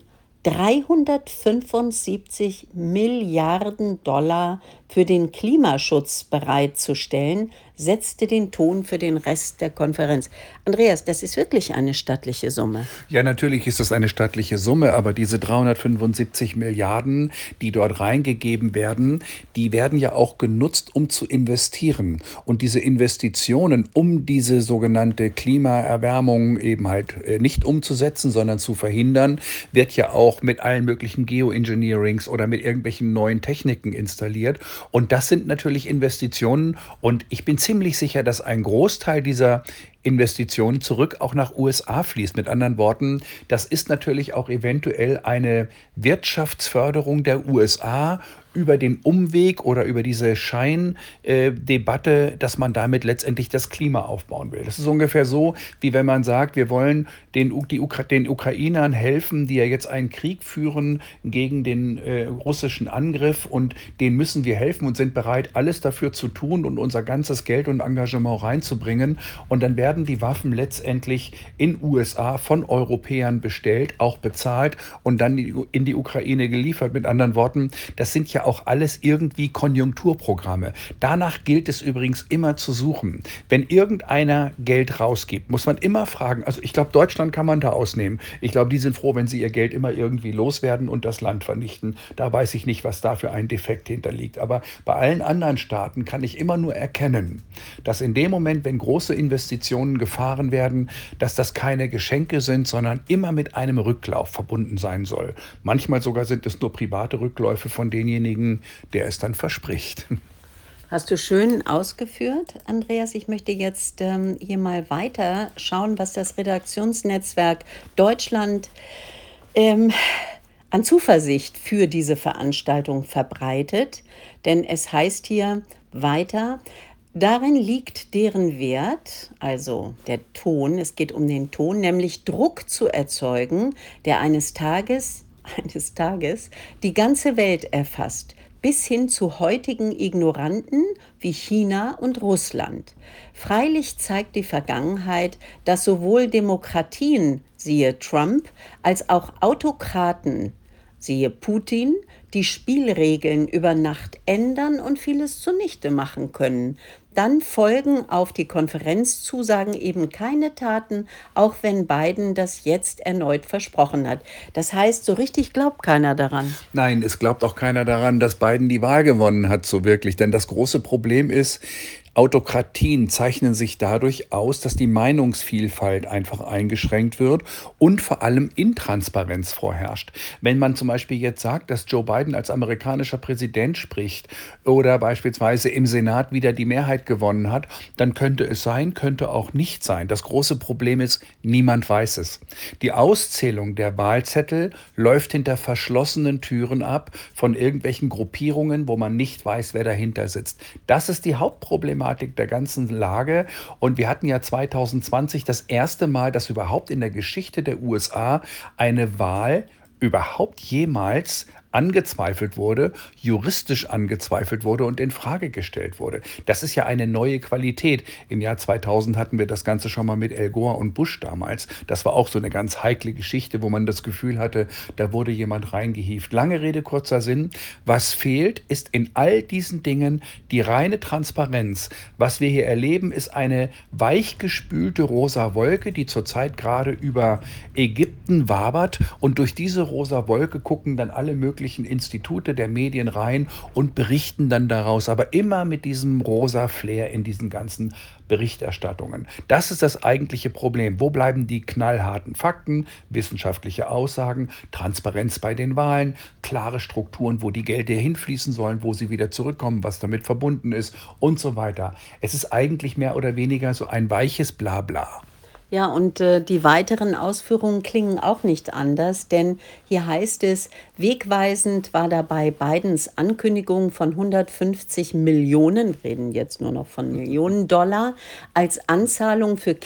dreihundertfünfundsiebzig Milliarden Dollar für den Klimaschutz bereitzustellen, setzte den Ton für den Rest der Konferenz. Andreas, das ist wirklich eine stattliche Summe. Ja, natürlich ist es eine stattliche Summe, aber diese dreihundertfünfundsiebzig Milliarden, die dort reingegeben werden, die werden ja auch genutzt, um zu investieren. Und diese Investitionen, um diese sogenannte Klimaerwärmung eben halt äh, nicht umzusetzen, sondern zu verhindern, wird ja auch mit allen möglichen Geoengineerings oder mit irgendwelchen neuen Techniken installiert. Und das sind natürlich Investitionen. Und ich bin ziemlich sicher, dass ein Großteil dieser Investitionen zurück auch nach U S A fließt. Mit anderen Worten, das ist natürlich auch eventuell eine Wirtschaftsförderung der U S A über den Umweg oder über diese Scheindebatte, äh, dass man damit letztendlich das Klima aufbauen will. Das ist ungefähr so, wie wenn man sagt, wir wollen den, die Ukra den Ukrainern helfen, die ja jetzt einen Krieg führen gegen den äh, russischen Angriff, und denen müssen wir helfen und sind bereit, alles dafür zu tun und unser ganzes Geld und Engagement reinzubringen. Und dann werden die Waffen letztendlich in U S A von Europäern bestellt, auch bezahlt und dann in die Ukraine geliefert. Mit anderen Worten, das sind ja auch alles irgendwie Konjunkturprogramme. Danach gilt es übrigens immer zu suchen. Wenn irgendeiner Geld rausgibt, muss man immer fragen, also ich glaube, Deutschland kann man da ausnehmen. Ich glaube, die sind froh, wenn sie ihr Geld immer irgendwie loswerden und das Land vernichten. Da weiß ich nicht, was da für ein Defekt hinterliegt. Aber bei allen anderen Staaten kann ich immer nur erkennen, dass in dem Moment, wenn große Investitionen gefahren werden, dass das keine Geschenke sind, sondern immer mit einem Rücklauf verbunden sein soll. Manchmal sogar sind es nur private Rückläufe von denjenigen, der es dann verspricht. Hast du schön ausgeführt, Andreas. Ich möchte jetzt ähm, hier mal weiter schauen, was das Redaktionsnetzwerk Deutschland ähm, an Zuversicht für diese Veranstaltung verbreitet, denn es heißt hier weiter: Darin liegt deren Wert, also der Ton, es geht um den Ton, nämlich Druck zu erzeugen, der eines Tages, eines Tages die ganze Welt erfasst, bis hin zu heutigen Ignoranten wie China und Russland. Freilich zeigt die Vergangenheit, dass sowohl Demokratien, siehe Trump, als auch Autokraten, siehe Putin, die Spielregeln über Nacht ändern und vieles zunichte machen können. Dann folgen auf die Konferenzzusagen eben keine Taten, auch wenn Biden das jetzt erneut versprochen hat. Das heißt, so richtig glaubt keiner daran. Nein, es glaubt auch keiner daran, dass Biden die Wahl gewonnen hat, so wirklich. Denn das große Problem ist, Autokratien zeichnen sich dadurch aus, dass die Meinungsvielfalt einfach eingeschränkt wird und vor allem Intransparenz vorherrscht. Wenn man zum Beispiel jetzt sagt, dass Joe Biden als amerikanischer Präsident spricht oder beispielsweise im Senat wieder die Mehrheit gewonnen hat, dann könnte es sein, könnte auch nicht sein. Das große Problem ist, niemand weiß es. Die Auszählung der Wahlzettel läuft hinter verschlossenen Türen ab von irgendwelchen Gruppierungen, wo man nicht weiß, wer dahinter sitzt. Das ist die Hauptproblematik der ganzen Lage. Und wir hatten ja zwanzig zwanzig das erste Mal, dass überhaupt in der Geschichte der U S A eine Wahl überhaupt jemals angezweifelt wurde, juristisch angezweifelt wurde und in Frage gestellt wurde. Das ist ja eine neue Qualität. Im Jahr zweitausend hatten wir das Ganze schon mal mit Al Gore und Bush damals. Das war auch so eine ganz heikle Geschichte, wo man das Gefühl hatte, da wurde jemand reingehievt. Lange Rede, kurzer Sinn. Was fehlt, ist in all diesen Dingen die reine Transparenz. Was wir hier erleben, ist eine weichgespülte rosa Wolke, die zurzeit gerade über Ägypten wabert, und durch diese rosa Wolke gucken dann alle möglichen Institute der Medien rein und berichten dann daraus, aber immer mit diesem rosa Flair in diesen ganzen Berichterstattungen. Das ist das eigentliche Problem. Wo bleiben die knallharten Fakten, wissenschaftliche Aussagen, Transparenz bei den Wahlen, klare Strukturen, wo die Gelder hinfließen sollen, wo sie wieder zurückkommen, was damit verbunden ist und so weiter. Es ist eigentlich mehr oder weniger so ein weiches Blabla. Ja, und äh, die weiteren Ausführungen klingen auch nicht anders, denn hier heißt es, wegweisend war dabei Bidens Ankündigung von hundertfünfzig Millionen, wir reden jetzt nur noch von Millionen Dollar, als Anzahlung für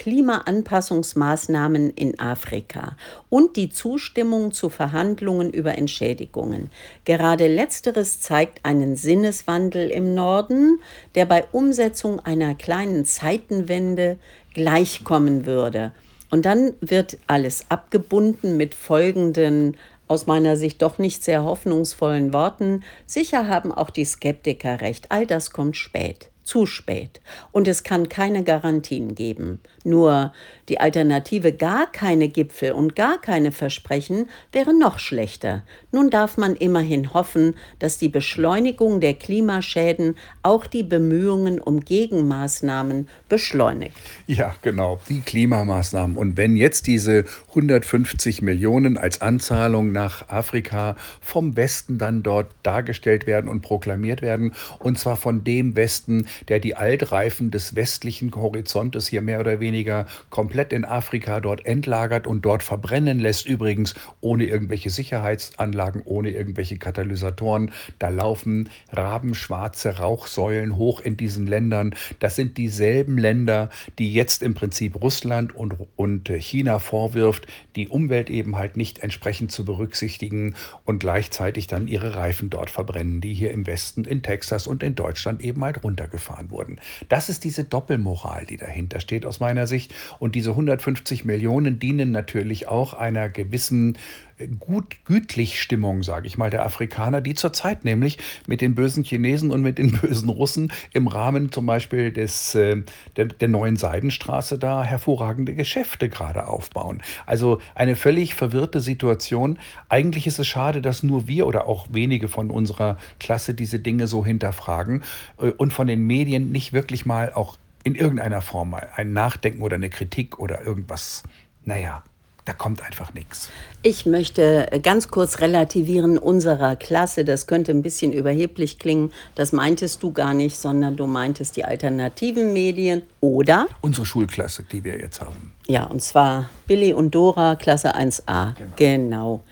Klimaanpassungsmaßnahmen in Afrika und die Zustimmung zu Verhandlungen über Entschädigungen. Gerade letzteres zeigt einen Sinneswandel im Norden, der bei Umsetzung einer kleinen Zeitenwende gleichkommen würde. Und dann wird alles abgebunden mit folgenden, aus meiner Sicht doch nicht sehr hoffnungsvollen Worten: Sicher haben auch die Skeptiker recht, all das kommt spät, zu spät. Und es kann keine Garantien geben. Nur die Alternative, gar keine Gipfel und gar keine Versprechen, wäre noch schlechter. Nun darf man immerhin hoffen, dass die Beschleunigung der Klimaschäden auch die Bemühungen um Gegenmaßnahmen beschleunigt. Ja, genau, die Klimamaßnahmen. Und wenn jetzt diese hundertfünfzig Millionen als Anzahlung nach Afrika vom Westen dann dort dargestellt werden und proklamiert werden, und zwar von dem Westen, der die Altreifen des westlichen Horizontes hier mehr oder weniger komplett in Afrika dort entlagert und dort verbrennen lässt, übrigens ohne irgendwelche Sicherheitsanlagen, ohne irgendwelche Katalysatoren. Da laufen rabenschwarze Rauchsäulen hoch in diesen Ländern. Das sind dieselben Länder, die jetzt im Prinzip Russland und, und China vorwirft, die Umwelt eben halt nicht entsprechend zu berücksichtigen und gleichzeitig dann ihre Reifen dort verbrennen, die hier im Westen, in Texas und in Deutschland eben halt runtergefahren wurden. Das ist diese Doppelmoral, die dahinter steht aus meiner Sicht. Und diese hundertfünfzig Millionen dienen natürlich auch einer gewissen gut gütlich Stimmung, sage ich mal, der Afrikaner, die zurzeit nämlich mit den bösen Chinesen und mit den bösen Russen im Rahmen zum Beispiel des, äh, der, der neuen Seidenstraße da hervorragende Geschäfte gerade aufbauen. Also eine völlig verwirrte Situation. Eigentlich ist es schade, dass nur wir oder auch wenige von unserer Klasse diese Dinge so hinterfragen äh, und von den Medien nicht wirklich mal auch in irgendeiner Form mal ein Nachdenken oder eine Kritik oder irgendwas. Naja, da kommt einfach nichts. Ich möchte ganz kurz relativieren unserer Klasse. Das könnte ein bisschen überheblich klingen. Das meintest du gar nicht, sondern du meintest die alternativen Medien, oder? Unsere Schulklasse, die wir jetzt haben. Ja, und zwar Billy und Dora, Klasse eins a. Genau. Genau.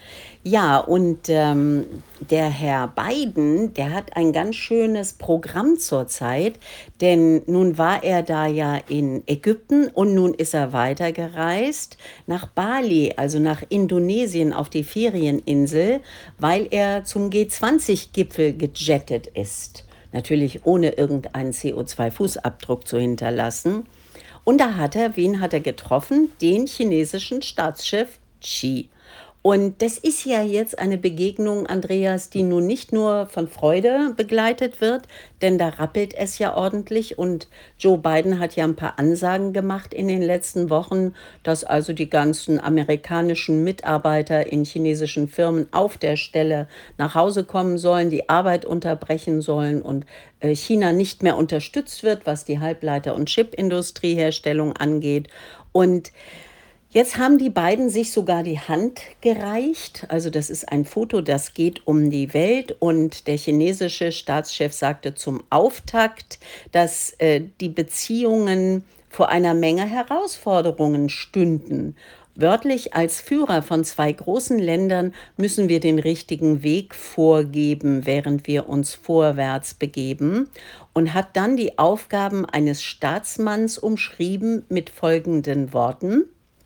Ja, und ähm, der Herr Biden, der hat ein ganz schönes Programm zurzeit, denn nun war er da ja in Ägypten und nun ist er weitergereist nach Bali, also nach Indonesien auf die Ferieninsel, weil er zum G zwanzig-Gipfel gejettet ist. Natürlich ohne irgendeinen C O zwei Fußabdruck zu hinterlassen. Und da hat er, wen hat er getroffen? Den chinesischen Staatschef Xi. Und das ist ja jetzt eine Begegnung, Andreas, die nun nicht nur von Freude begleitet wird, denn da rappelt es ja ordentlich. Und Joe Biden hat ja ein paar Ansagen gemacht in den letzten Wochen, dass also die ganzen amerikanischen Mitarbeiter in chinesischen Firmen auf der Stelle nach Hause kommen sollen, die Arbeit unterbrechen sollen und äh, China nicht mehr unterstützt wird, was die Halbleiter- und Chipindustrieherstellung angeht. Und jetzt haben die beiden sich sogar die Hand gereicht. Also das ist ein Foto, das geht um die Welt. Und der chinesische Staatschef sagte zum Auftakt, dass äh, die Beziehungen vor einer Menge Herausforderungen stünden. Wörtlich als Führer von zwei großen Ländern müssen wir den richtigen Weg vorgeben, während wir uns vorwärts begeben. Und hat dann die Aufgaben eines Staatsmanns umschrieben mit folgenden Worten.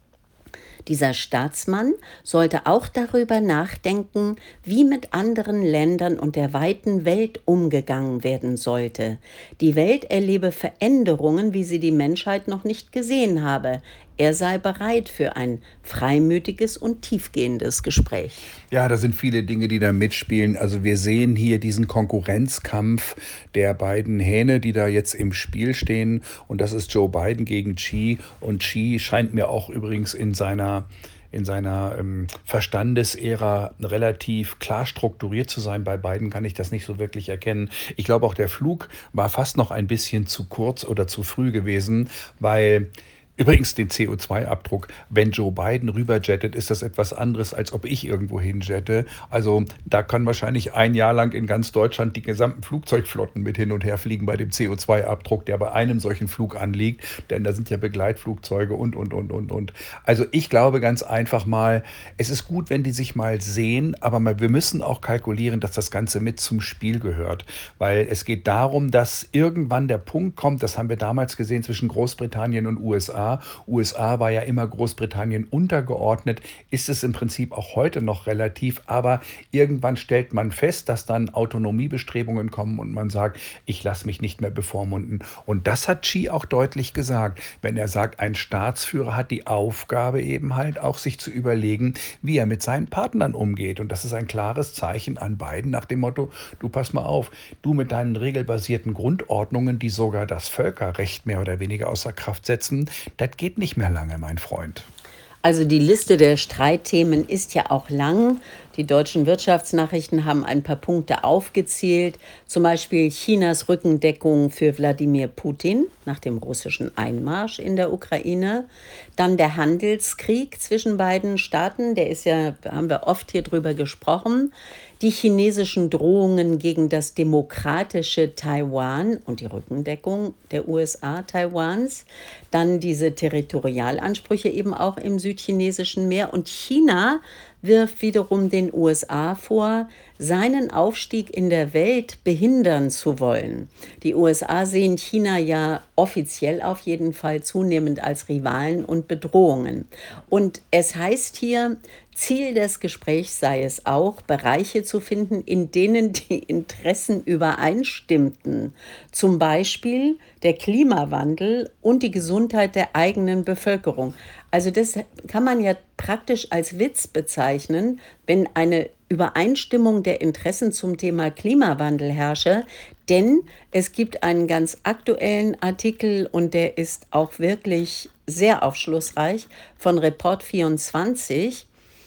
Dieser Staatsmann sollte auch darüber nachdenken, wie mit anderen Ländern und der weiten Welt umgegangen werden sollte. Die Welt erlebe Veränderungen, wie sie die Menschheit noch nicht gesehen habe. Er sei bereit für ein freimütiges und tiefgehendes Gespräch. Ja, da sind viele Dinge, die da mitspielen. Also wir sehen hier diesen Konkurrenzkampf der beiden Hähne, die da jetzt im Spiel stehen. Und das ist Joe Biden gegen Xi. Und Xi scheint mir auch übrigens in seiner in seiner ähm, Verstandesära relativ klar strukturiert zu sein. Bei Biden kann ich das nicht so wirklich erkennen. Ich glaube auch der Flug war fast noch ein bisschen zu kurz oder zu früh gewesen, weil übrigens den C O zwei Abdruck, wenn Joe Biden rüberjettet, ist das etwas anderes, als ob ich irgendwo hinjette. Also da kann wahrscheinlich ein Jahr lang in ganz Deutschland die gesamten Flugzeugflotten mit hin und her fliegen bei dem C O zwei Abdruck, der bei einem solchen Flug anliegt. Denn da sind ja Begleitflugzeuge und, und, und, und, und. Also ich glaube ganz einfach mal, es ist gut, wenn die sich mal sehen, aber mal, wir müssen auch kalkulieren, dass das Ganze mit zum Spiel gehört. Weil es geht darum, dass irgendwann der Punkt kommt, das haben wir damals gesehen zwischen Großbritannien und U S A. U S A war ja immer Großbritannien untergeordnet, ist es im Prinzip auch heute noch relativ, aber irgendwann stellt man fest, dass dann Autonomiebestrebungen kommen und man sagt, ich lasse mich nicht mehr bevormunden. Und das hat Xi auch deutlich gesagt, wenn er sagt, ein Staatsführer hat die Aufgabe eben halt auch, sich zu überlegen, wie er mit seinen Partnern umgeht. Und das ist ein klares Zeichen an Biden nach dem Motto, du pass mal auf, du mit deinen regelbasierten Grundordnungen, die sogar das Völkerrecht mehr oder weniger außer Kraft setzen, das geht nicht mehr lange, mein Freund. Also die Liste der Streitthemen ist ja auch lang. Die deutschen Wirtschaftsnachrichten haben ein paar Punkte aufgezählt, zum Beispiel Chinas Rückendeckung für Wladimir Putin nach dem russischen Einmarsch in der Ukraine, dann der Handelskrieg zwischen beiden Staaten, der ist ja, haben wir oft hier drüber gesprochen, die chinesischen Drohungen gegen das demokratische Taiwan und die Rückendeckung der U S A Taiwans, dann diese Territorialansprüche eben auch im südchinesischen Meer und China wirft wiederum den U S A vor, seinen Aufstieg in der Welt behindern zu wollen. Die U S A sehen China ja offiziell auf jeden Fall zunehmend als Rivalen und Bedrohungen. Und es heißt hier, Ziel des Gesprächs sei es auch, Bereiche zu finden, in denen die Interessen übereinstimmten. Zum Beispiel der Klimawandel und die Gesundheit der eigenen Bevölkerung. Also das kann man ja praktisch als Witz bezeichnen, wenn eine Übereinstimmung der Interessen zum Thema Klimawandel herrsche. Denn es gibt einen ganz aktuellen Artikel und der ist auch wirklich sehr aufschlussreich von Report vierundzwanzig.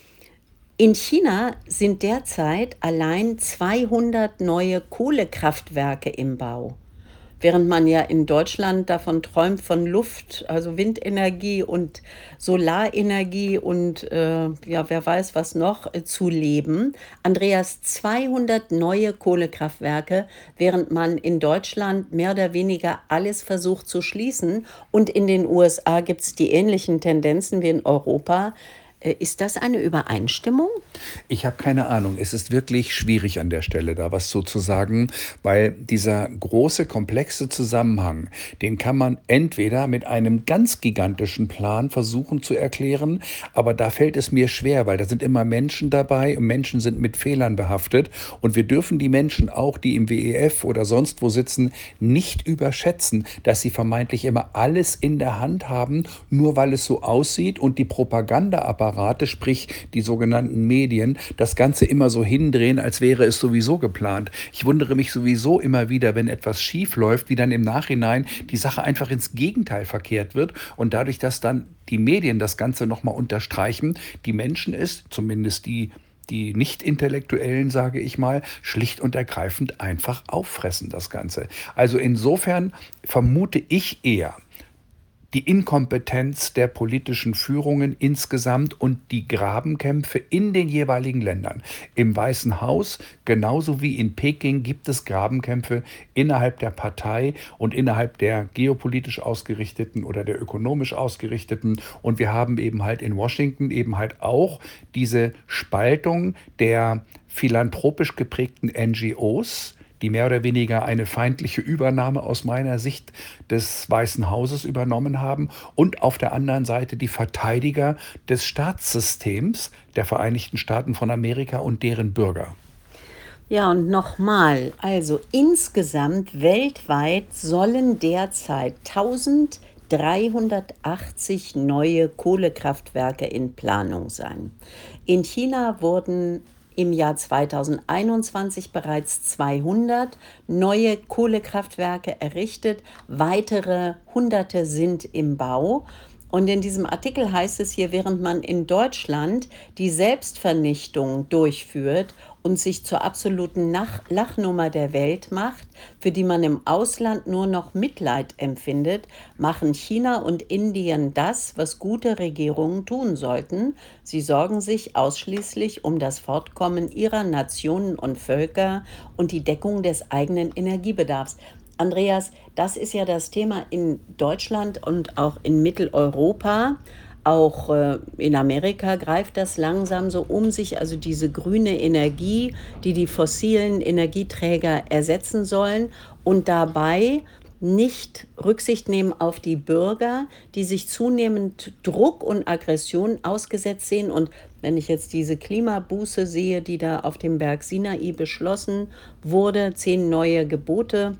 In China sind derzeit allein zweihundert neue Kohlekraftwerke im Bau, während man ja in Deutschland davon träumt, von Luft, also Windenergie und Solarenergie und äh, ja, wer weiß was noch, äh, zu leben. Andreas, zweihundert neue Kohlekraftwerke, während man in Deutschland mehr oder weniger alles versucht zu schließen. Und in den U S A gibt es die ähnlichen Tendenzen wie in Europa. Äh, Ist das eine Übereinstimmung? Ich habe keine Ahnung. Es ist wirklich schwierig an der Stelle, da was so zu sagen, weil dieser große, komplexe Zusammenhang, den kann man entweder mit einem ganz gigantischen Plan versuchen zu erklären, aber da fällt es mir schwer, weil da sind immer Menschen dabei und Menschen sind mit Fehlern behaftet und wir dürfen die Menschen auch, die im W E F oder sonst wo sitzen, nicht überschätzen, dass sie vermeintlich immer alles in der Hand haben, nur weil es so aussieht und die Propagandaapparate, sprich die sogenannten Medien, das Ganze immer so hindrehen, als wäre es sowieso geplant. Ich wundere mich sowieso immer wieder, wenn etwas schief läuft, wie dann im Nachhinein die Sache einfach ins Gegenteil verkehrt wird und dadurch, dass dann die Medien das Ganze nochmal unterstreichen, die Menschen es, zumindest die die Nicht-Intellektuellen, sage ich mal, schlicht und ergreifend einfach auffressen, das Ganze. Also insofern vermute ich eher, die Inkompetenz der politischen Führungen insgesamt und die Grabenkämpfe in den jeweiligen Ländern. Im Weißen Haus genauso wie in Peking gibt es Grabenkämpfe innerhalb der Partei und innerhalb der geopolitisch ausgerichteten oder der ökonomisch ausgerichteten. Und wir haben eben halt in Washington eben halt auch diese Spaltung der philanthropisch geprägten N G Os, die mehr oder weniger eine feindliche Übernahme aus meiner Sicht des Weißen Hauses übernommen haben und auf der anderen Seite die Verteidiger des Staatssystems der Vereinigten Staaten von Amerika und deren Bürger. Ja, und nochmal, also insgesamt weltweit sollen derzeit eintausenddreihundertachtzig neue Kohlekraftwerke in Planung sein. In China wurden im Jahr zweitausendeinundzwanzig bereits zweihundert neue Kohlekraftwerke errichtet, weitere Hunderte sind im Bau. Und in diesem Artikel heißt es hier, während man in Deutschland die Selbstvernichtung durchführt und sich zur absoluten Nach- Lachnummer der Welt macht, für die man im Ausland nur noch Mitleid empfindet, machen China und Indien das, was gute Regierungen tun sollten. Sie sorgen sich ausschließlich um das Fortkommen ihrer Nationen und Völker und die Deckung des eigenen Energiebedarfs. Andreas, das ist ja das Thema in Deutschland und auch in Mitteleuropa. Auch äh, in Amerika greift das langsam so um sich, also diese grüne Energie, die die fossilen Energieträger ersetzen sollen und dabei nicht Rücksicht nehmen auf die Bürger, die sich zunehmend Druck und Aggression ausgesetzt sehen. Und wenn ich jetzt diese Klimabuße sehe, die da auf dem Berg Sinai beschlossen wurde, zehn neue Gebote,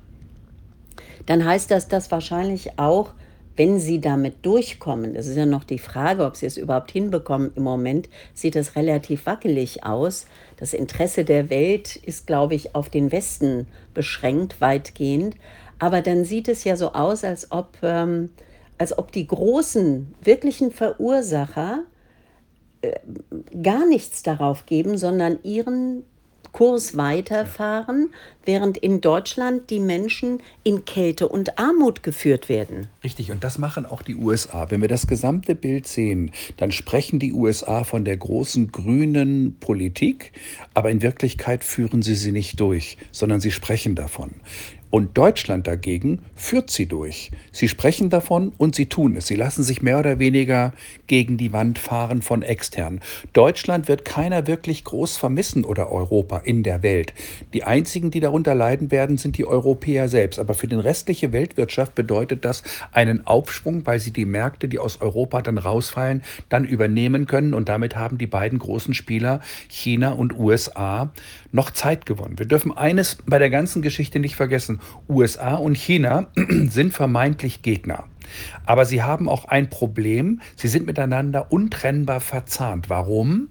dann heißt das, dass wahrscheinlich auch, wenn sie damit durchkommen, das ist ja noch die Frage, ob sie es überhaupt hinbekommen, im Moment sieht es relativ wackelig aus. Das Interesse der Welt ist, glaube ich, auf den Westen beschränkt, weitgehend. Aber dann sieht es ja so aus, als ob, ähm, als ob die großen, wirklichen Verursacher äh, gar nichts darauf geben, sondern ihren Kurs weiterfahren, während in Deutschland die Menschen in Kälte und Armut geführt werden. Richtig, und das machen auch die U S A. Wenn wir das gesamte Bild sehen, dann sprechen die U S A von der großen grünen Politik, aber in Wirklichkeit führen sie sie nicht durch, sondern sie sprechen davon. Und Deutschland dagegen führt sie durch. Sie sprechen davon und sie tun es. Sie lassen sich mehr oder weniger gegen die Wand fahren von extern. Deutschland wird keiner wirklich groß vermissen oder Europa in der Welt. Die einzigen, die darunter leiden werden, sind die Europäer selbst. Aber für die restliche Weltwirtschaft bedeutet das einen Aufschwung, weil sie die Märkte, die aus Europa dann rausfallen, dann übernehmen können. Und damit haben die beiden großen Spieler, China und U S A, noch Zeit gewonnen. Wir dürfen eines bei der ganzen Geschichte nicht vergessen. U S A und China sind vermeintlich Gegner. Aber sie haben auch ein Problem. Sie sind miteinander untrennbar verzahnt. Warum?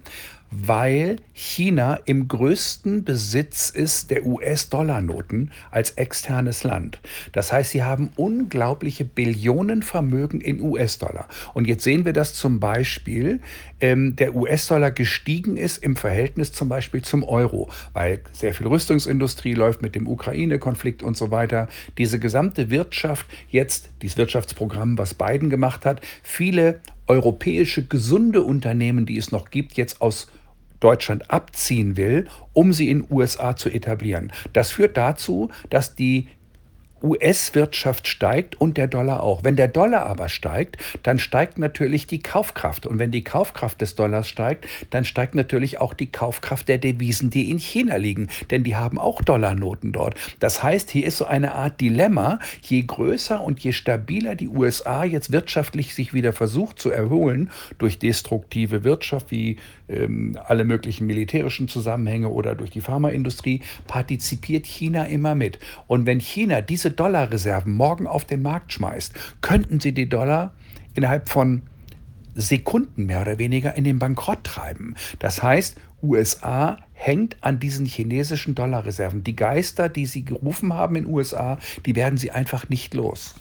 Weil China im größten Besitz ist der U S-Dollar-Noten als externes Land. Das heißt, sie haben unglaubliche Billionenvermögen in U S-Dollar. Und jetzt sehen wir das zum Beispiel, ähm, der U S-Dollar gestiegen ist im Verhältnis zum Beispiel zum Euro, weil sehr viel Rüstungsindustrie läuft mit dem Ukraine-Konflikt und so weiter. Diese gesamte Wirtschaft, jetzt dieses Wirtschaftsprogramm, was Biden gemacht hat, viele europäische gesunde Unternehmen, die es noch gibt, jetzt aus Deutschland abziehen will, um sie in U S A zu etablieren. Das führt dazu, dass die U S-Wirtschaft steigt und der Dollar auch. Wenn der Dollar aber steigt, dann steigt natürlich die Kaufkraft. Und wenn die Kaufkraft des Dollars steigt, dann steigt natürlich auch die Kaufkraft der Devisen, die in China liegen. Denn die haben auch Dollarnoten dort. Das heißt, hier ist so eine Art Dilemma. Je größer und je stabiler die U S A jetzt wirtschaftlich sich wieder versucht zu erholen, durch destruktive Wirtschaft wie ähm, alle möglichen militärischen Zusammenhänge oder durch die Pharmaindustrie, partizipiert China immer mit. Und wenn China diese Dollarreserven morgen auf den Markt schmeißt, könnten sie die Dollar innerhalb von Sekunden mehr oder weniger in den Bankrott treiben. Das heißt, U S A hängt an diesen chinesischen Dollarreserven. Die Geister, die sie gerufen haben in U S A, die werden sie einfach nicht los.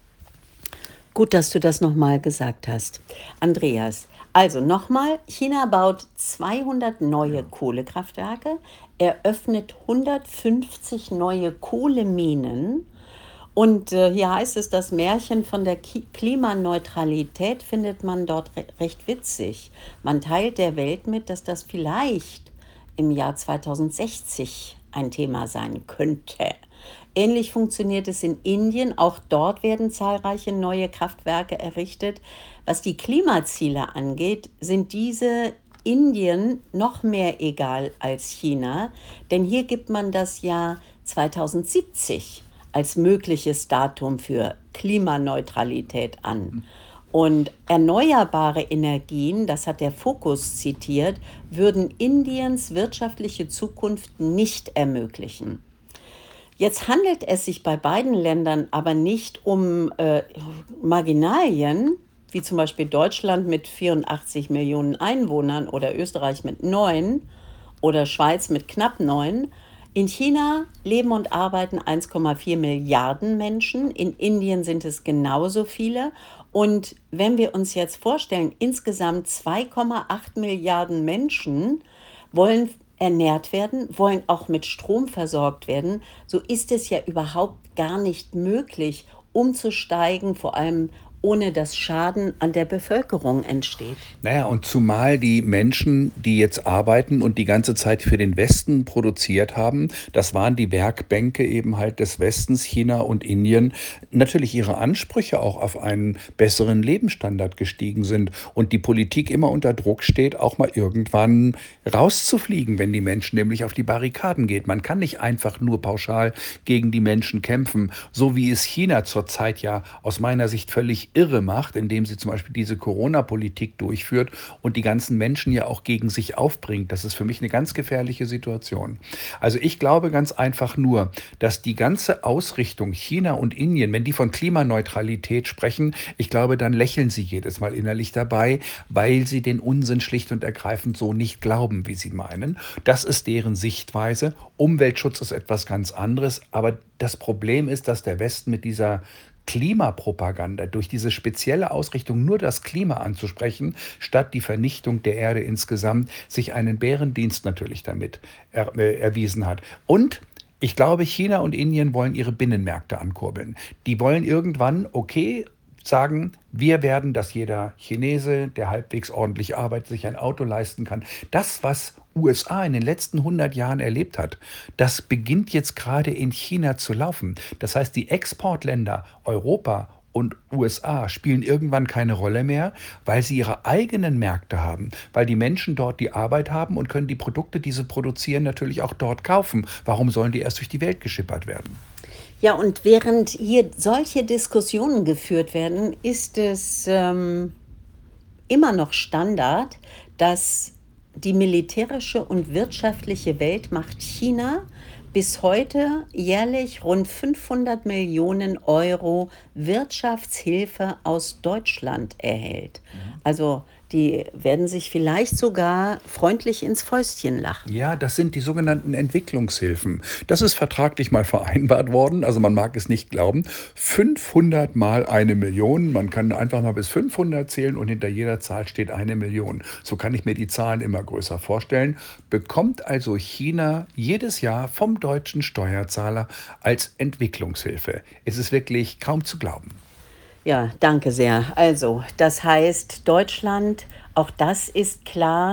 Gut, dass du das nochmal gesagt hast. Andreas, also nochmal, China baut zweihundert neue Kohlekraftwerke, eröffnet hundertfünfzig neue Kohleminen und äh, hier heißt es, das Märchen von der Ki Klimaneutralität findet man dort re recht witzig. Man teilt der Welt mit, dass das vielleicht im Jahr zweitausendsechzig ein Thema sein könnte. Ähnlich funktioniert es in Indien. Auch dort werden zahlreiche neue Kraftwerke errichtet. Was die Klimaziele angeht, sind diese Indien noch mehr egal als China, denn hier gibt man das Jahr zweitausendsiebzig als mögliches Datum für Klimaneutralität an. Und erneuerbare Energien, das hat der Fokus zitiert, würden Indiens wirtschaftliche Zukunft nicht ermöglichen. Jetzt handelt es sich bei beiden Ländern aber nicht um äh, Marginalien, wie zum Beispiel Deutschland mit vierundachtzig Millionen Einwohnern oder Österreich mit neun oder Schweiz mit knapp neun. In China leben und arbeiten eins Komma vier Milliarden Menschen, in Indien sind es genauso viele. Und wenn wir uns jetzt vorstellen, insgesamt zwei Komma acht Milliarden Menschen wollen ernährt werden, wollen auch mit Strom versorgt werden, so ist es ja überhaupt gar nicht möglich, umzusteigen, vor allem ohne dass Schaden an der Bevölkerung entsteht. Naja, und zumal die Menschen, die jetzt arbeiten und die ganze Zeit für den Westen produziert haben, das waren die Werkbänke eben halt des Westens, China und Indien, natürlich ihre Ansprüche auch auf einen besseren Lebensstandard gestiegen sind und die Politik immer unter Druck steht, auch mal irgendwann rauszufliegen, wenn die Menschen nämlich auf die Barrikaden geht. Man kann nicht einfach nur pauschal gegen die Menschen kämpfen, so wie es China zurzeit ja aus meiner Sicht völlig irre macht, indem sie zum Beispiel diese Corona-Politik durchführt und die ganzen Menschen ja auch gegen sich aufbringt. Das ist für mich eine ganz gefährliche Situation. Also ich glaube ganz einfach nur, dass die ganze Ausrichtung China und Indien, wenn die von Klimaneutralität sprechen, ich glaube, dann lächeln sie jedes Mal innerlich dabei, weil sie den Unsinn schlicht und ergreifend so nicht glauben, wie sie meinen. Das ist deren Sichtweise. Umweltschutz ist etwas ganz anderes, aber das Problem ist, dass der Westen mit dieser Klimapropaganda, durch diese spezielle Ausrichtung nur das Klima anzusprechen, statt die Vernichtung der Erde insgesamt, sich einen Bärendienst natürlich damit er, äh, erwiesen hat. Und ich glaube, China und Indien wollen ihre Binnenmärkte ankurbeln. Die wollen irgendwann, okay, sagen, wir werden, dass jeder Chinese, der halbwegs ordentlich arbeitet, sich ein Auto leisten kann. Das, was U S A in den letzten hundert Jahren erlebt hat, das beginnt jetzt gerade in China zu laufen. Das heißt, die Exportländer Europa und U S A spielen irgendwann keine Rolle mehr, weil sie ihre eigenen Märkte haben, weil die Menschen dort die Arbeit haben und können die Produkte, die sie produzieren, natürlich auch dort kaufen. Warum sollen die erst durch die Welt geschippert werden? Ja, und während hier solche Diskussionen geführt werden, ist es ähm, immer noch Standard, dass die militärische und wirtschaftliche Weltmacht China bis heute jährlich rund fünfhundert Millionen Euro Wirtschaftshilfe aus Deutschland erhält. Also die werden sich vielleicht sogar freundlich ins Fäustchen lachen. Ja, das sind die sogenannten Entwicklungshilfen. Das ist vertraglich mal vereinbart worden, also man mag es nicht glauben. fünfhundert mal eine Million, man kann einfach mal bis fünfhundert zählen und hinter jeder Zahl steht eine Million. So kann ich mir die Zahlen immer größer vorstellen. Bekommt also China jedes Jahr vom deutschen Steuerzahler als Entwicklungshilfe. Es ist wirklich kaum zu glauben. Ja, danke sehr. Also, das heißt, Deutschland, auch das ist klar,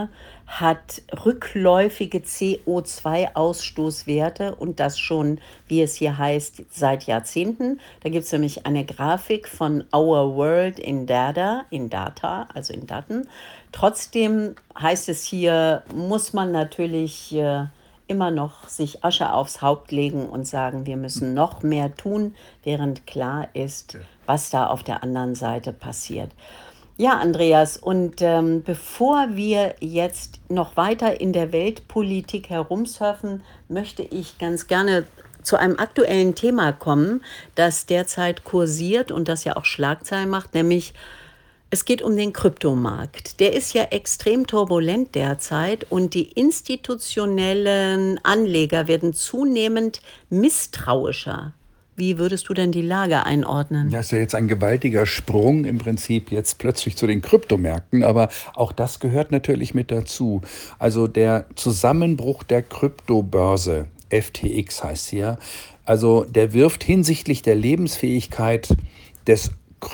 hat rückläufige C O zwei Ausstoßwerte und das schon, wie es hier heißt, seit Jahrzehnten. Da gibt es nämlich eine Grafik von Our World in Data, in Data, also in Daten. Trotzdem heißt es hier, muss man natürlich äh, immer noch sich Asche aufs Haupt legen und sagen, wir müssen noch mehr tun, während klar ist, was da auf der anderen Seite passiert. Ja, Andreas, und ähm, bevor wir jetzt noch weiter in der Weltpolitik herumsurfen, möchte ich ganz gerne zu einem aktuellen Thema kommen, das derzeit kursiert und das ja auch Schlagzeilen macht, nämlich es geht um den Kryptomarkt. Der ist ja extrem turbulent derzeit und die institutionellen Anleger werden zunehmend misstrauischer. Wie würdest du denn die Lage einordnen? Das ist ja jetzt ein gewaltiger Sprung im Prinzip jetzt plötzlich zu den Kryptomärkten, aber auch das gehört natürlich mit dazu. Also der Zusammenbruch der Kryptobörse, F T X heißt sie ja, also der wirft hinsichtlich der Lebensfähigkeit des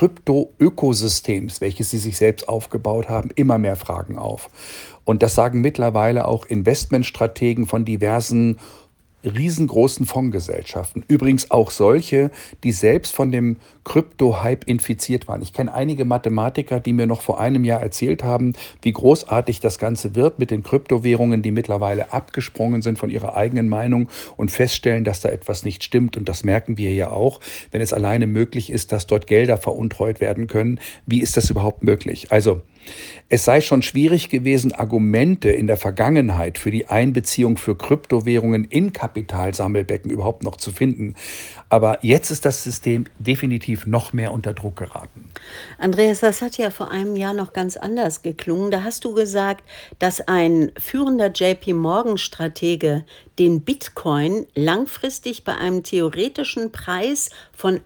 Krypto-Ökosystems, welches sie sich selbst aufgebaut haben, immer mehr Fragen auf. Und das sagen mittlerweile auch Investmentstrategen von diversen riesengroßen Fondsgesellschaften. Übrigens auch solche, die selbst von dem Krypto-Hype infiziert waren. Ich kenne einige Mathematiker, die mir noch vor einem Jahr erzählt haben, wie großartig das Ganze wird mit den Kryptowährungen, die mittlerweile abgesprungen sind von ihrer eigenen Meinung und feststellen, dass da etwas nicht stimmt. Und das merken wir ja auch, wenn es alleine möglich ist, dass dort Gelder veruntreut werden können. Wie ist das überhaupt möglich? Also, es sei schon schwierig gewesen, Argumente in der Vergangenheit für die Einbeziehung für Kryptowährungen in Kapitalsammelbecken überhaupt noch zu finden. Aber jetzt ist das System definitiv noch mehr unter Druck geraten. Andreas, das hat ja vor einem Jahr noch ganz anders geklungen. Da hast du gesagt, dass ein führender J P Morgan-Stratege den Bitcoin langfristig bei einem theoretischen Preis von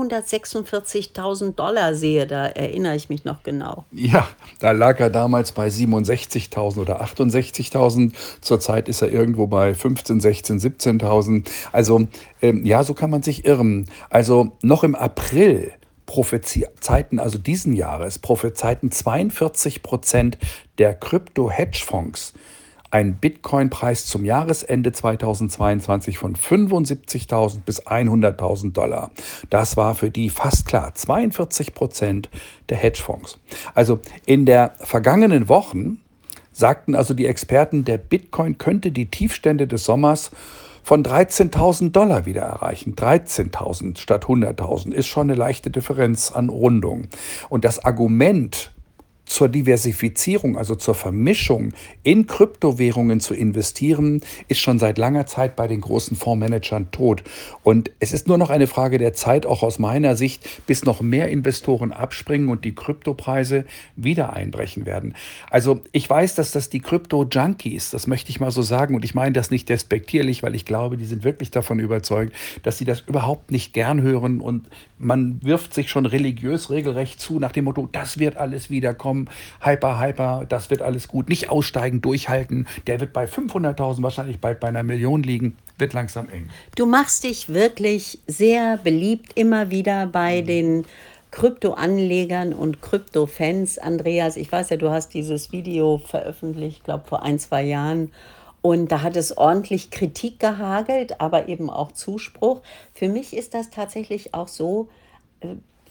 hundertsechsundvierzigtausend Dollar sehe. Da erinnere ich mich noch genau. Ja, da lag er damals bei siebenundsechzigtausend oder achtundsechzigtausend. Zurzeit ist er irgendwo bei fünfzehn, sechzehn, siebzehntausend. Also ähm, ja, so kann man sich irren. Also noch im April prophezeiten, also diesen Jahres, prophezeiten zweiundvierzig Prozent der Krypto-Hedgefonds einen Bitcoin-Preis zum Jahresende zweitausendzweiundzwanzig von fünfundsiebzigtausend bis hunderttausend Dollar. Das war für die fast klar, zweiundvierzig Prozent der Hedgefonds. Also in der vergangenen Wochen sagten also die Experten, der Bitcoin könnte die Tiefstände des Sommers von dreizehntausend Dollar wieder erreichen. dreizehntausend statt hunderttausend ist schon eine leichte Differenz an Rundung. Und das Argument zur Diversifizierung, also zur Vermischung in Kryptowährungen zu investieren, ist schon seit langer Zeit bei den großen Fondsmanagern tot. Und es ist nur noch eine Frage der Zeit, auch aus meiner Sicht, bis noch mehr Investoren abspringen und die Kryptopreise wieder einbrechen werden. Also ich weiß, dass das die Krypto-Junkies, das möchte ich mal so sagen, und ich meine das nicht despektierlich, weil ich glaube, die sind wirklich davon überzeugt, dass sie das überhaupt nicht gern hören und man wirft sich schon religiös regelrecht zu nach dem Motto, das wird alles wiederkommen. Hyper, hyper, das wird alles gut. Nicht aussteigen, durchhalten. Der wird bei fünfhunderttausend, wahrscheinlich bald bei einer Million liegen. Wird langsam eng. Du machst dich wirklich sehr beliebt immer wieder bei den Kryptoanlegern und Kryptofans. Andreas, ich weiß ja, du hast dieses Video veröffentlicht, ich glaube vor ein, zwei Jahren. Und da hat es ordentlich Kritik gehagelt, aber eben auch Zuspruch. Für mich ist das tatsächlich auch so, äh,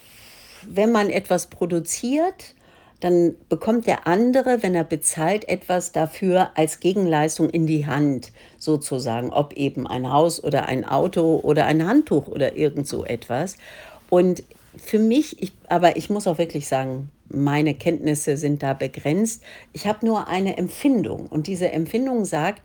wenn man etwas produziert, dann bekommt der andere, wenn er bezahlt, etwas dafür als Gegenleistung in die Hand, sozusagen, ob eben ein Haus oder ein Auto oder ein Handtuch oder irgend so etwas. Und für mich, ich, aber ich muss auch wirklich sagen, meine Kenntnisse sind da begrenzt. Ich habe nur eine Empfindung und diese Empfindung sagt,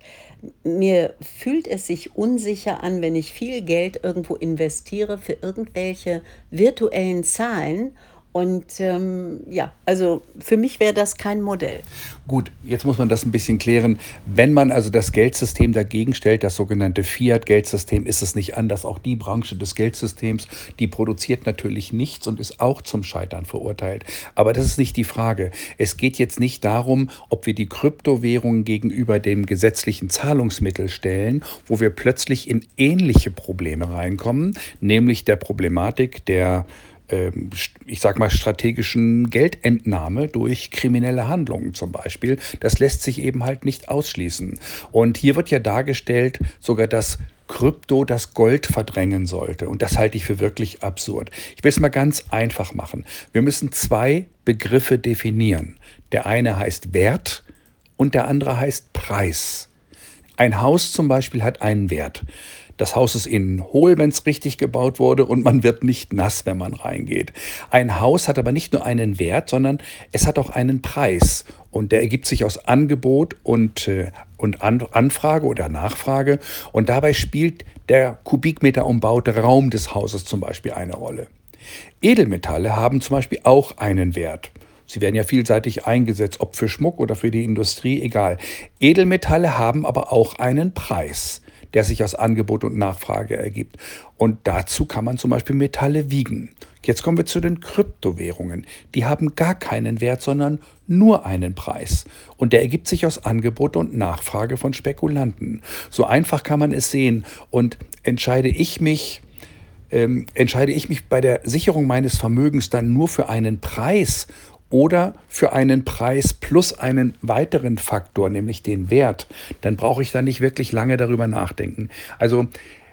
mir fühlt es sich unsicher an, wenn ich viel Geld irgendwo investiere für irgendwelche virtuellen Zahlen. Und ähm, ja, also für mich wäre das kein Modell. Gut, jetzt muss man das ein bisschen klären. Wenn man also das Geldsystem dagegen stellt, das sogenannte Fiat-Geldsystem, ist es nicht anders. Auch die Branche des Geldsystems, die produziert natürlich nichts und ist auch zum Scheitern verurteilt. Aber das ist nicht die Frage. Es geht jetzt nicht darum, ob wir die Kryptowährungen gegenüber dem gesetzlichen Zahlungsmittel stellen, wo wir plötzlich in ähnliche Probleme reinkommen, nämlich der Problematik der ähm, ich sag mal, strategischen Geldentnahme durch kriminelle Handlungen zum Beispiel. Das lässt sich eben halt nicht ausschließen. Und hier wird ja dargestellt, sogar dass Krypto das Gold verdrängen sollte. Und das halte ich für wirklich absurd. Ich will es mal ganz einfach machen. Wir müssen zwei Begriffe definieren. Der eine heißt Wert und der andere heißt Preis. Ein Haus zum Beispiel hat einen Wert. Das Haus ist innen hohl, wenn es richtig gebaut wurde, und man wird nicht nass, wenn man reingeht. Ein Haus hat aber nicht nur einen Wert, sondern es hat auch einen Preis. Und der ergibt sich aus Angebot und, äh, und An Anfrage oder Nachfrage. Und dabei spielt der Kubikmeter umbaute Raum des Hauses zum Beispiel eine Rolle. Edelmetalle haben zum Beispiel auch einen Wert. Sie werden ja vielseitig eingesetzt, ob für Schmuck oder für die Industrie, egal. Edelmetalle haben aber auch einen Preis, der sich aus Angebot und Nachfrage ergibt. Und dazu kann man zum Beispiel Metalle wiegen. Jetzt kommen wir zu den Kryptowährungen. Die haben gar keinen Wert, sondern nur einen Preis. Und der ergibt sich aus Angebot und Nachfrage von Spekulanten. So einfach kann man es sehen. Und entscheide ich mich, ähm, entscheide ich mich bei der Sicherung meines Vermögens dann nur für einen Preis oder für einen Preis plus einen weiteren Faktor, nämlich den Wert, dann brauche ich da nicht wirklich lange darüber nachdenken. Also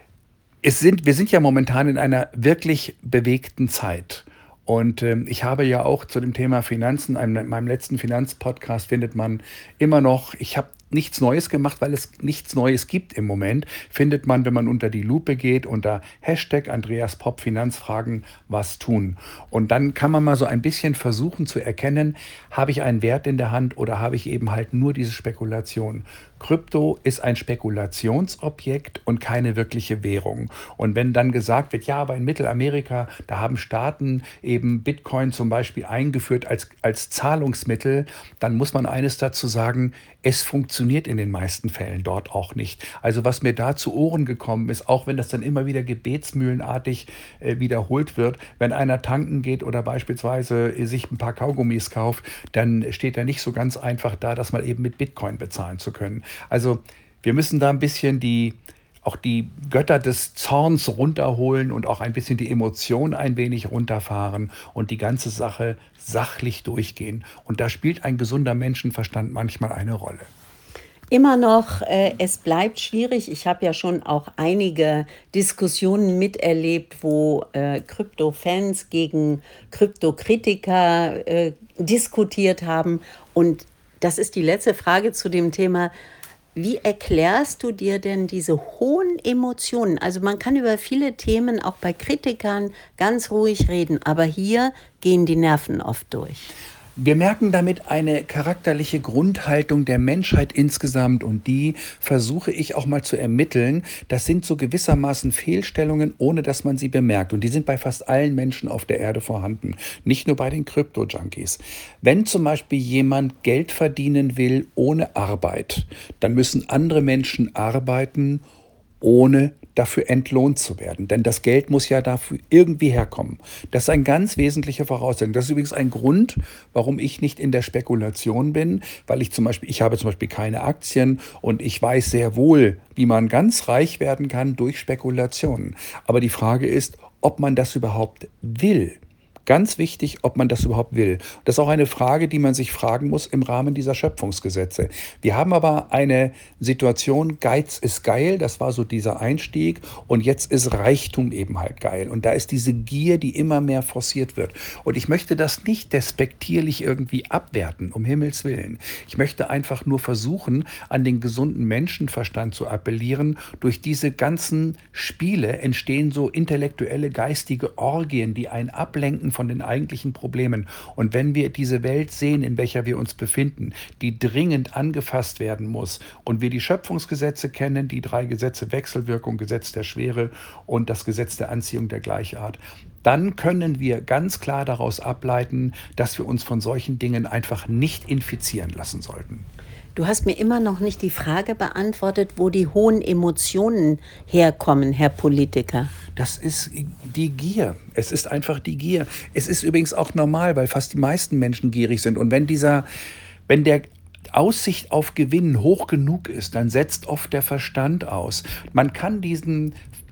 es sind, wir sind ja momentan in einer wirklich bewegten Zeit. Und ähm, ich habe ja auch zu dem Thema Finanzen, in meinem letzten Finanzpodcast findet man immer noch, ich habe nichts Neues gemacht, weil es nichts Neues gibt im Moment, findet man, wenn man unter die Lupe geht, unter Hashtag Andreas Popp Finanzfragen was tun. Und dann kann man mal so ein bisschen versuchen zu erkennen, habe ich einen Wert in der Hand oder habe ich eben halt nur diese Spekulation. Krypto ist ein Spekulationsobjekt und keine wirkliche Währung. Und wenn dann gesagt wird, ja, aber in Mittelamerika, da haben Staaten eben Bitcoin zum Beispiel eingeführt als, als Zahlungsmittel, dann muss man eines dazu sagen, es funktioniert in den meisten Fällen dort auch nicht. Also was mir da zu Ohren gekommen ist, auch wenn das dann immer wieder gebetsmühlenartig äh, wiederholt wird, wenn einer tanken geht oder beispielsweise äh, sich ein paar Kaugummis kauft, dann steht er nicht so ganz einfach da, das mal eben mit Bitcoin bezahlen zu können. Also wir müssen da ein bisschen die, auch die Götter des Zorns runterholen und auch ein bisschen die Emotion ein wenig runterfahren und die ganze Sache sachlich durchgehen. Und da spielt ein gesunder Menschenverstand manchmal eine Rolle. Immer noch, äh, es bleibt schwierig. Ich habe ja schon auch einige Diskussionen miterlebt, wo äh, Krypto-Fans gegen Kryptokritiker äh, diskutiert haben. Und das ist die letzte Frage zu dem Thema. Wie erklärst du dir denn diese hohen Emotionen? Also man kann über viele Themen auch bei Kritikern ganz ruhig reden, aber hier gehen die Nerven oft durch. Wir merken damit eine charakterliche Grundhaltung der Menschheit insgesamt, und die versuche ich auch mal zu ermitteln. Das sind so gewissermaßen Fehlstellungen, ohne dass man sie bemerkt. Und die sind bei fast allen Menschen auf der Erde vorhanden, nicht nur bei den Krypto-Junkies. Wenn zum Beispiel jemand Geld verdienen will ohne Arbeit, dann müssen andere Menschen arbeiten, ohne dafür entlohnt zu werden. Denn das Geld muss ja dafür irgendwie herkommen. Das ist eine ganz wesentliche Voraussetzung. Das ist übrigens ein Grund, warum ich nicht in der Spekulation bin, weil ich zum Beispiel, ich habe zum Beispiel keine Aktien und ich weiß sehr wohl, wie man ganz reich werden kann durch Spekulationen. Aber die Frage ist, ob man das überhaupt will. Ganz wichtig, ob man das überhaupt will. Das ist auch eine Frage, die man sich fragen muss im Rahmen dieser Schöpfungsgesetze. Wir haben aber eine Situation, Geiz ist geil, das war so dieser Einstieg, und jetzt ist Reichtum eben halt geil. Und da ist diese Gier, die immer mehr forciert wird. Und ich möchte das nicht despektierlich irgendwie abwerten, um Himmels Willen. Ich möchte einfach nur versuchen, an den gesunden Menschenverstand zu appellieren. Durch diese ganzen Spiele entstehen so intellektuelle, geistige Orgien, die einen ablenken von den eigentlichen Problemen. Und wenn wir diese Welt sehen, in welcher wir uns befinden, die dringend angefasst werden muss, und wir die Schöpfungsgesetze kennen, die drei Gesetze Wechselwirkung, Gesetz der Schwere und das Gesetz der Anziehung der Gleichart, dann können wir ganz klar daraus ableiten, dass wir uns von solchen Dingen einfach nicht infizieren lassen sollten. Du hast mir immer noch nicht die Frage beantwortet, wo die hohen Emotionen herkommen, Herr Politiker. Das ist die Gier. Es ist einfach die Gier. Es ist übrigens auch normal, weil fast die meisten Menschen gierig sind. Und wenn dieser, wenn der Aussicht auf Gewinn hoch genug ist, dann setzt oft der Verstand aus. Man kann diesen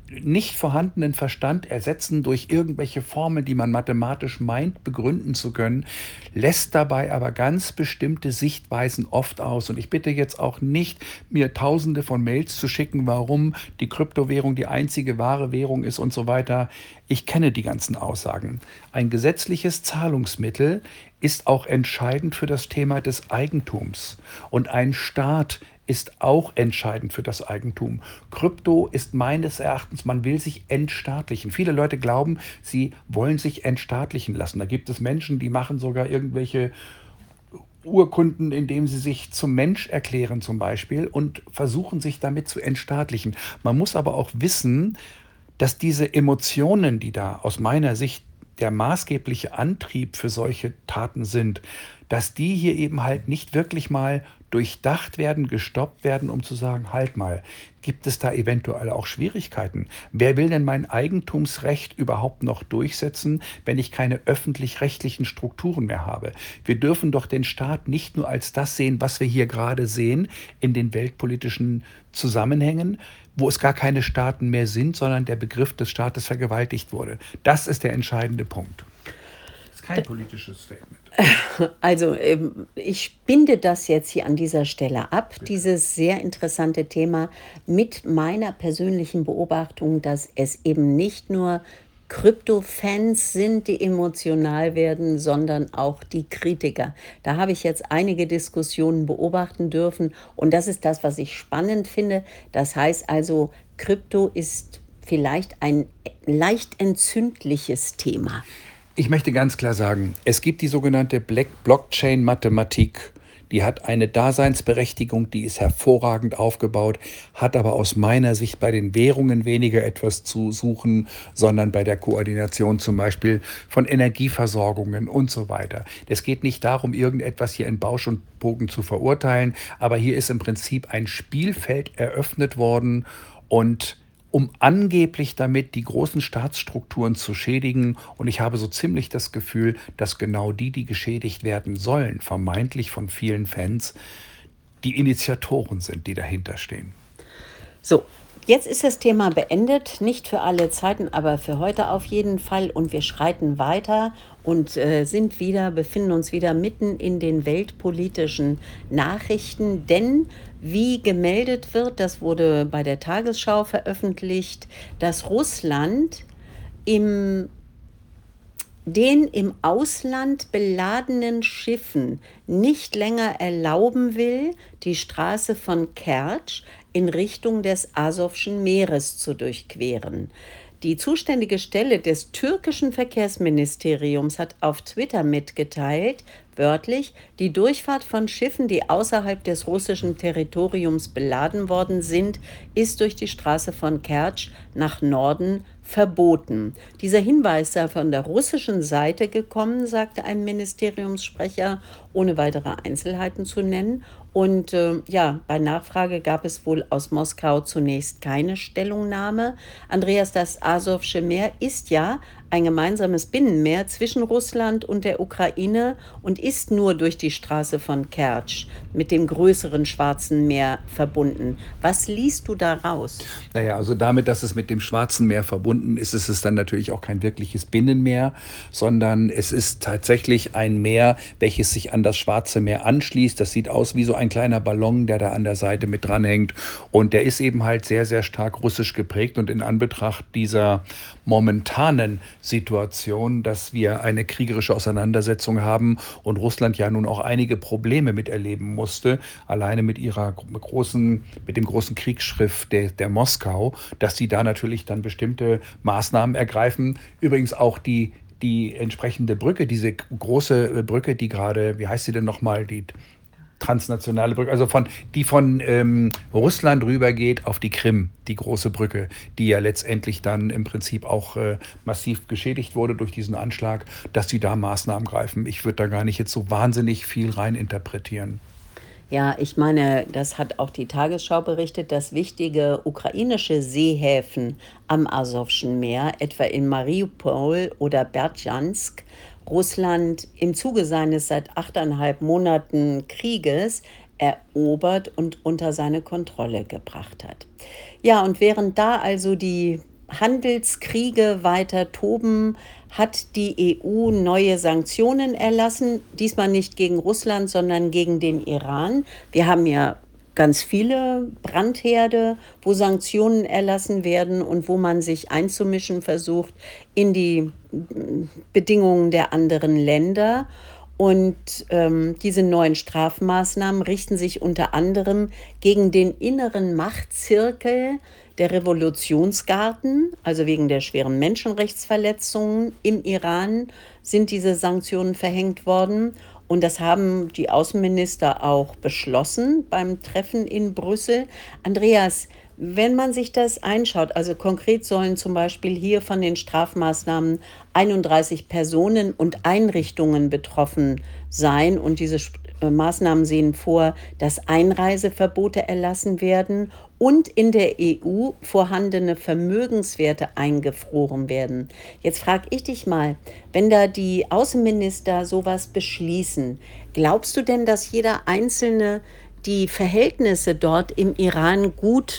nicht vorhandenen Verstand ersetzen durch irgendwelche Formeln, die man mathematisch meint, begründen zu können, lässt dabei aber ganz bestimmte Sichtweisen oft aus. Und ich bitte jetzt auch nicht, mir tausende von Mails zu schicken, warum die Kryptowährung die einzige wahre Währung ist und so weiter. Ich kenne die ganzen Aussagen. Ein gesetzliches Zahlungsmittel ist auch entscheidend für das Thema des Eigentums. Und ein Staat ist auch entscheidend für das Eigentum. Krypto ist meines Erachtens, man will sich entstaatlichen. Viele Leute glauben, sie wollen sich entstaatlichen lassen. Da gibt es Menschen, die machen sogar irgendwelche Urkunden, indem sie sich zum Mensch erklären zum Beispiel und versuchen sich damit zu entstaatlichen. Man muss aber auch wissen, dass diese Emotionen, die da aus meiner Sicht der maßgebliche Antrieb für solche Taten sind, dass die hier eben halt nicht wirklich mal durchdacht werden, gestoppt werden, um zu sagen, halt mal, gibt es da eventuell auch Schwierigkeiten? Wer will denn mein Eigentumsrecht überhaupt noch durchsetzen, wenn ich keine öffentlich-rechtlichen Strukturen mehr habe? Wir dürfen doch den Staat nicht nur als das sehen, was wir hier gerade sehen in den weltpolitischen Zusammenhängen, wo es gar keine Staaten mehr sind, sondern der Begriff des Staates vergewaltigt wurde. Das ist der entscheidende Punkt. Das ist kein politisches Statement. Also ähm, ich binde das jetzt hier an dieser Stelle ab, dieses sehr interessante Thema, mit meiner persönlichen Beobachtung, dass es eben nicht nur Krypto-Fans sind, die emotional werden, sondern auch die Kritiker. Da habe ich jetzt einige Diskussionen beobachten dürfen und das ist das, was ich spannend finde. Das heißt also, Krypto ist vielleicht ein leicht entzündliches Thema. Ich möchte ganz klar sagen, es gibt die sogenannte Black Blockchain-Mathematik. Die hat eine Daseinsberechtigung, die ist hervorragend aufgebaut, hat aber aus meiner Sicht bei den Währungen weniger etwas zu suchen, sondern bei der Koordination zum Beispiel von Energieversorgungen und so weiter. Es geht nicht darum, irgendetwas hier in Bausch und Bogen zu verurteilen, aber hier ist im Prinzip ein Spielfeld eröffnet worden und um angeblich damit die großen Staatsstrukturen zu schädigen. Und ich habe so ziemlich das Gefühl, dass genau die, die geschädigt werden sollen, vermeintlich von vielen Fans, die Initiatoren sind, die dahinter stehen. So, jetzt ist das Thema beendet, nicht für alle Zeiten, aber für heute auf jeden Fall. Und wir schreiten weiter und äh, sind wieder, befinden uns wieder mitten in den weltpolitischen Nachrichten, denn wie gemeldet wird, das wurde bei der Tagesschau veröffentlicht, dass Russland im den im Ausland beladenen Schiffen nicht länger erlauben will, die Straße von Kertsch in Richtung des Asowschen Meeres zu durchqueren. Die zuständige Stelle des türkischen Verkehrsministeriums hat auf Twitter mitgeteilt, wörtlich, die Durchfahrt von Schiffen, die außerhalb des russischen Territoriums beladen worden sind, ist durch die Straße von Kertsch nach Norden verboten. Dieser Hinweis sei von der russischen Seite gekommen, sagte ein Ministeriumssprecher, ohne weitere Einzelheiten zu nennen. Und äh, ja, bei Nachfrage gab es wohl aus Moskau zunächst keine Stellungnahme. Andreas, das Asowsche Meer ist ja ein gemeinsames Binnenmeer zwischen Russland und der Ukraine und ist nur durch die Straße von Kertsch mit dem größeren Schwarzen Meer verbunden. Was liest du daraus? Naja, also damit, dass es mit dem Schwarzen Meer verbunden ist, ist es dann natürlich auch kein wirkliches Binnenmeer, sondern es ist tatsächlich ein Meer, welches sich an das Schwarze Meer anschließt. Das sieht aus wie so ein kleiner Ballon, der da an der Seite mit dranhängt. Und der ist eben halt sehr, sehr stark russisch geprägt. Und in Anbetracht dieser momentanen Situation, dass wir eine kriegerische Auseinandersetzung haben und Russland ja nun auch einige Probleme miterleben musste, alleine mit ihrer großen, mit dem großen Kriegsschiff der, der Moskau, dass sie da natürlich dann bestimmte Maßnahmen ergreifen. Übrigens auch die, die entsprechende Brücke, diese große Brücke, die gerade, wie heißt sie denn nochmal, die transnationale Brücke, also von, die von ähm, Russland rübergeht auf die Krim, die große Brücke, die ja letztendlich dann im Prinzip auch äh, massiv geschädigt wurde durch diesen Anschlag, dass sie da Maßnahmen greifen. Ich würde da gar nicht jetzt so wahnsinnig viel reininterpretieren. Ja, ich meine, das hat auch die Tagesschau berichtet, dass wichtige ukrainische Seehäfen am Asowschen Meer, etwa in Mariupol oder Berdjansk, Russland im Zuge seines seit achteinhalb Monaten Krieges erobert und unter seine Kontrolle gebracht hat. Ja, und während da also die Handelskriege weiter toben, hat die E U neue Sanktionen erlassen, diesmal nicht gegen Russland, sondern gegen den Iran. Wir haben ja ganz viele Brandherde, wo Sanktionen erlassen werden und wo man sich einzumischen versucht in die mm, Bedingungen der anderen Länder. Und ähm, diese neuen Strafmaßnahmen richten sich unter anderem gegen den inneren Machtzirkel der Revolutionsgarden, also wegen der schweren Menschenrechtsverletzungen im Iran sind diese Sanktionen verhängt worden. Und das haben die Außenminister auch beschlossen beim Treffen in Brüssel. Andreas, wenn man sich das einschaut, also konkret sollen zum Beispiel hier von den Strafmaßnahmen einunddreißig Personen und Einrichtungen betroffen sein. Und diese Sp- äh, Maßnahmen sehen vor, dass Einreiseverbote erlassen werden und in der E U vorhandene Vermögenswerte eingefroren werden. Jetzt frage ich dich mal, wenn da die Außenminister sowas beschließen, glaubst du denn, dass jeder Einzelne die Verhältnisse dort im Iran gut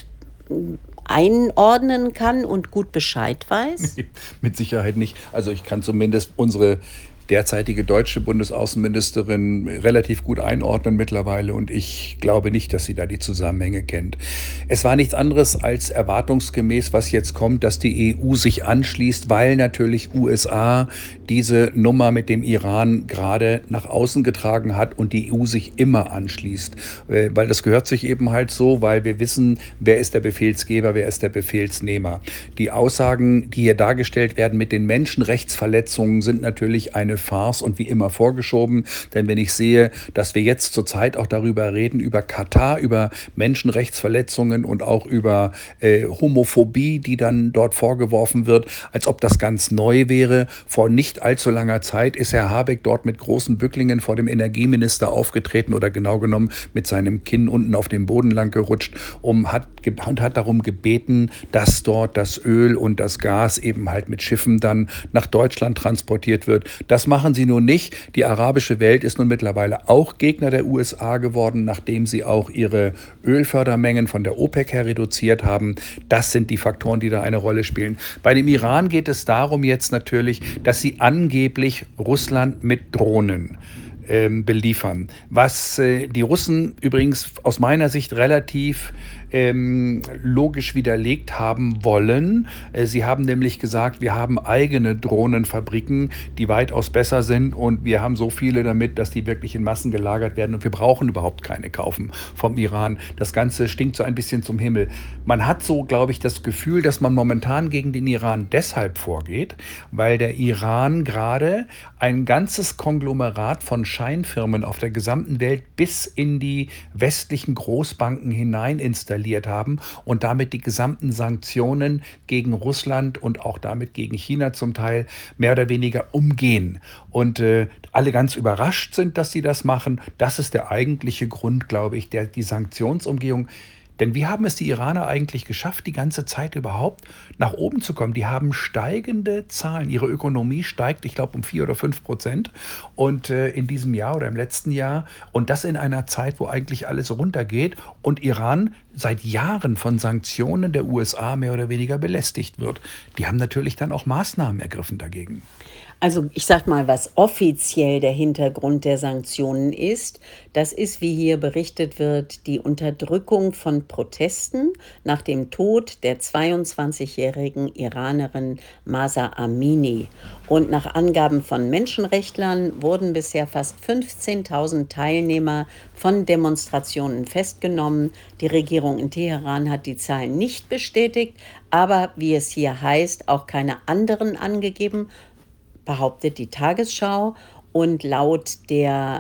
einordnen kann und gut Bescheid weiß? Mit Sicherheit nicht. Also ich kann zumindest unsere derzeitige deutsche Bundesaußenministerin relativ gut einordnen mittlerweile und ich glaube nicht, dass sie da die Zusammenhänge kennt. Es war nichts anderes als erwartungsgemäß, was jetzt kommt, dass die E U sich anschließt, weil natürlich U S A diese Nummer mit dem Iran gerade nach außen getragen hat und die E U sich immer anschließt. Äh, Weil das gehört sich eben halt so, weil wir wissen, wer ist der Befehlsgeber, wer ist der Befehlsnehmer. Die Aussagen, die hier dargestellt werden mit den Menschenrechtsverletzungen, sind natürlich eine Farce und wie immer vorgeschoben. Denn wenn ich sehe, dass wir jetzt zurzeit auch darüber reden, über Katar, über Menschenrechtsverletzungen und auch über äh, Homophobie, die dann dort vorgeworfen wird, als ob das ganz neu wäre. Vor nicht allzu langer Zeit ist Herr Habeck dort mit großen Bücklingen vor dem Energieminister aufgetreten oder genau genommen mit seinem Kinn unten auf dem Boden lang gerutscht um, hat, und hat darum gebeten, dass dort das Öl und das Gas eben halt mit Schiffen dann nach Deutschland transportiert wird. Das machen sie nun nicht. Die arabische Welt ist nun mittlerweile auch Gegner der U S A geworden, nachdem sie auch ihre Ölfördermengen von der OPEC her reduziert haben. Das sind die Faktoren, die da eine Rolle spielen. Bei dem Iran geht es darum jetzt natürlich, dass sie angeblich Russland mit Drohnen ähm, beliefern. Was äh, die Russen übrigens aus meiner Sicht relativ ähm, logisch widerlegt haben wollen. Äh, sie haben nämlich gesagt, wir haben eigene Drohnenfabriken, die weitaus besser sind und wir haben so viele damit, dass die wirklich in Massen gelagert werden und wir brauchen überhaupt keine kaufen vom Iran. Das Ganze stinkt so ein bisschen zum Himmel. Man hat so, glaube ich, das Gefühl, dass man momentan gegen den Iran deshalb vorgeht, weil der Iran gerade ein ganzes Konglomerat von Scheinfirmen auf der gesamten Welt bis in die westlichen Großbanken hinein installiert haben und damit die gesamten Sanktionen gegen Russland und auch damit gegen China zum Teil mehr oder weniger umgehen. Und äh, alle ganz überrascht sind, dass sie das machen. Das ist der eigentliche Grund, glaube ich, der die Sanktionsumgehung. Denn wie haben es die Iraner eigentlich geschafft, die ganze Zeit überhaupt nach oben zu kommen? Die haben steigende Zahlen. Ihre Ökonomie steigt, ich glaube, um vier oder fünf Prozent. Und äh, in diesem Jahr oder im letzten Jahr. Und das in einer Zeit, wo eigentlich alles runtergeht. Und Iran seit Jahren von Sanktionen der U S A mehr oder weniger belästigt wird. Die haben natürlich dann auch Maßnahmen ergriffen dagegen. Also ich sag mal, was offiziell der Hintergrund der Sanktionen ist, das ist, wie hier berichtet wird, die Unterdrückung von Protesten nach dem Tod der zweiundzwanzigjährigen Iranerin Mahsa Amini. Und nach Angaben von Menschenrechtlern wurden bisher fast fünfzehntausend Teilnehmer von Demonstrationen festgenommen. Die Regierung in Teheran hat die Zahlen nicht bestätigt, aber wie es hier heißt, auch keine anderen angegeben, behauptet die Tagesschau. Und laut der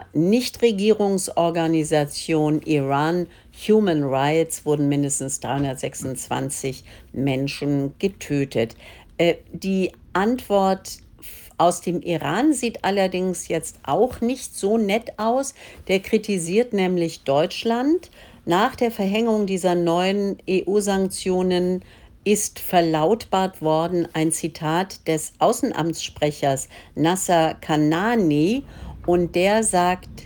Nichtregierungsorganisation Iran Human Rights wurden mindestens dreihundertsechsundzwanzig Menschen getötet. Äh, die Antwort aus dem Iran sieht allerdings jetzt auch nicht so nett aus. Der kritisiert nämlich Deutschland. Nach der Verhängung dieser neuen E U-Sanktionen ist verlautbart worden ein Zitat des Außenamtssprechers Nasser Kanani und der sagt,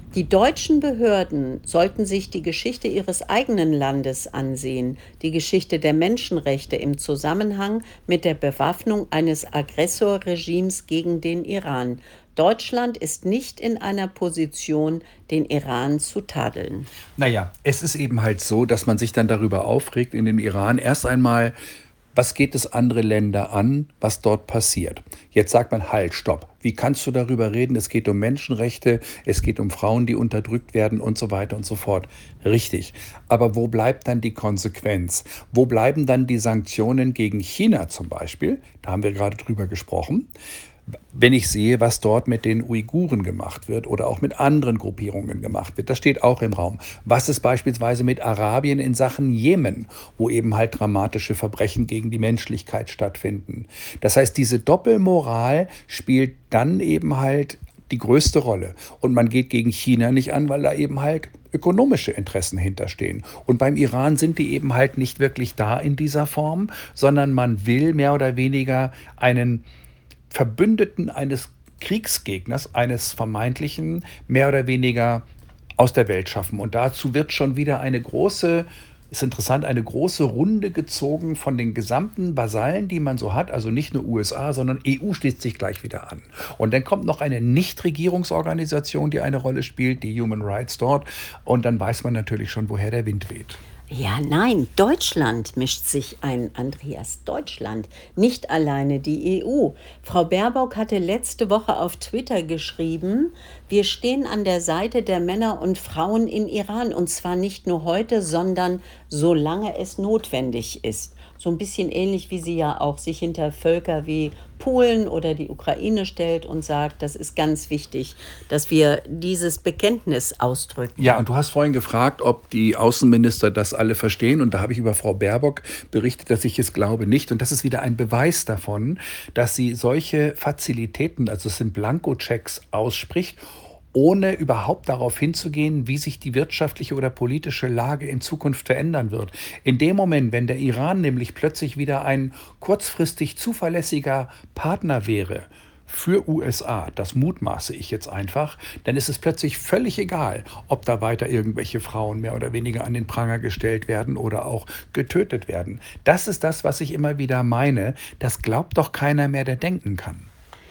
Die deutschen Behörden sollten sich die Geschichte ihres eigenen Landes ansehen, die Geschichte der Menschenrechte im Zusammenhang mit der Bewaffnung eines Aggressorregimes gegen den Iran. Deutschland ist nicht in einer Position, den Iran zu tadeln. Naja, es ist eben halt so, dass man sich dann darüber aufregt in dem Iran. Erst einmal, was geht es andere Länder an, was dort passiert? Jetzt sagt man, halt, stopp. Wie kannst du darüber reden? Es geht um Menschenrechte, es geht um Frauen, die unterdrückt werden und so weiter und so fort. Richtig. Aber wo bleibt dann die Konsequenz? Wo bleiben dann die Sanktionen gegen China zum Beispiel? Da haben wir gerade drüber gesprochen. Wenn ich sehe, was dort mit den Uiguren gemacht wird oder auch mit anderen Gruppierungen gemacht wird, das steht auch im Raum. Was ist beispielsweise mit Arabien in Sachen Jemen, wo eben halt dramatische Verbrechen gegen die Menschlichkeit stattfinden? Das heißt, diese Doppelmoral spielt dann eben halt die größte Rolle. Und man geht gegen China nicht an, weil da eben halt ökonomische Interessen hinterstehen. Und beim Iran sind die eben halt nicht wirklich da in dieser Form, sondern man will mehr oder weniger einen Verbündeten eines Kriegsgegners, eines vermeintlichen, mehr oder weniger aus der Welt schaffen. Und dazu wird schon wieder eine große, ist interessant, eine große Runde gezogen von den gesamten Vasallen, die man so hat. Also nicht nur U S A, sondern E U schließt sich gleich wieder an. Und dann kommt noch eine Nichtregierungsorganisation, die eine Rolle spielt, die Human Rights dort. Und dann weiß man natürlich schon, woher der Wind weht. Ja, nein, Deutschland mischt sich ein, Andreas, Deutschland, nicht alleine die E U. Frau Baerbock hatte letzte Woche auf Twitter geschrieben, wir stehen an der Seite der Männer und Frauen in Iran und zwar nicht nur heute, sondern solange es notwendig ist. So ein bisschen ähnlich, wie sie ja auch sich hinter Völker wie Polen oder die Ukraine stellt und sagt, das ist ganz wichtig, dass wir dieses Bekenntnis ausdrücken. Ja, und du hast vorhin gefragt, ob die Außenminister das alle verstehen. Und da habe ich über Frau Baerbock berichtet, dass ich es glaube nicht. Und das ist wieder ein Beweis davon, dass sie solche Fazilitäten, also es sind Blankochecks, ausspricht, ohne überhaupt darauf hinzugehen, wie sich die wirtschaftliche oder politische Lage in Zukunft verändern wird. In dem Moment, wenn der Iran nämlich plötzlich wieder ein kurzfristig zuverlässiger Partner wäre für U S A, das mutmaße ich jetzt einfach, dann ist es plötzlich völlig egal, ob da weiter irgendwelche Frauen mehr oder weniger an den Pranger gestellt werden oder auch getötet werden. Das ist das, was ich immer wieder meine. Das glaubt doch keiner mehr, der denken kann.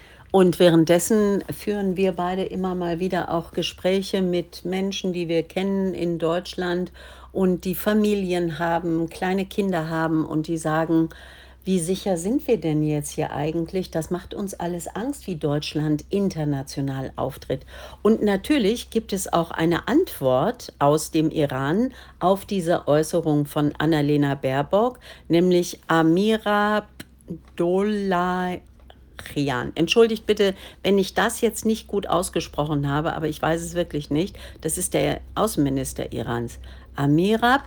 Und währenddessen führen wir beide immer mal wieder auch Gespräche mit Menschen, die wir kennen in Deutschland und die Familien haben, kleine Kinder haben und die sagen, wie sicher sind wir denn jetzt hier eigentlich? Das macht uns alles Angst, wie Deutschland international auftritt. Und natürlich gibt es auch eine Antwort aus dem Iran auf diese Äußerung von Annalena Baerbock, nämlich Amira Abdollahian. Entschuldigt bitte, wenn ich das jetzt nicht gut ausgesprochen habe, aber ich weiß es wirklich nicht. Das ist der Außenminister Irans. Amirab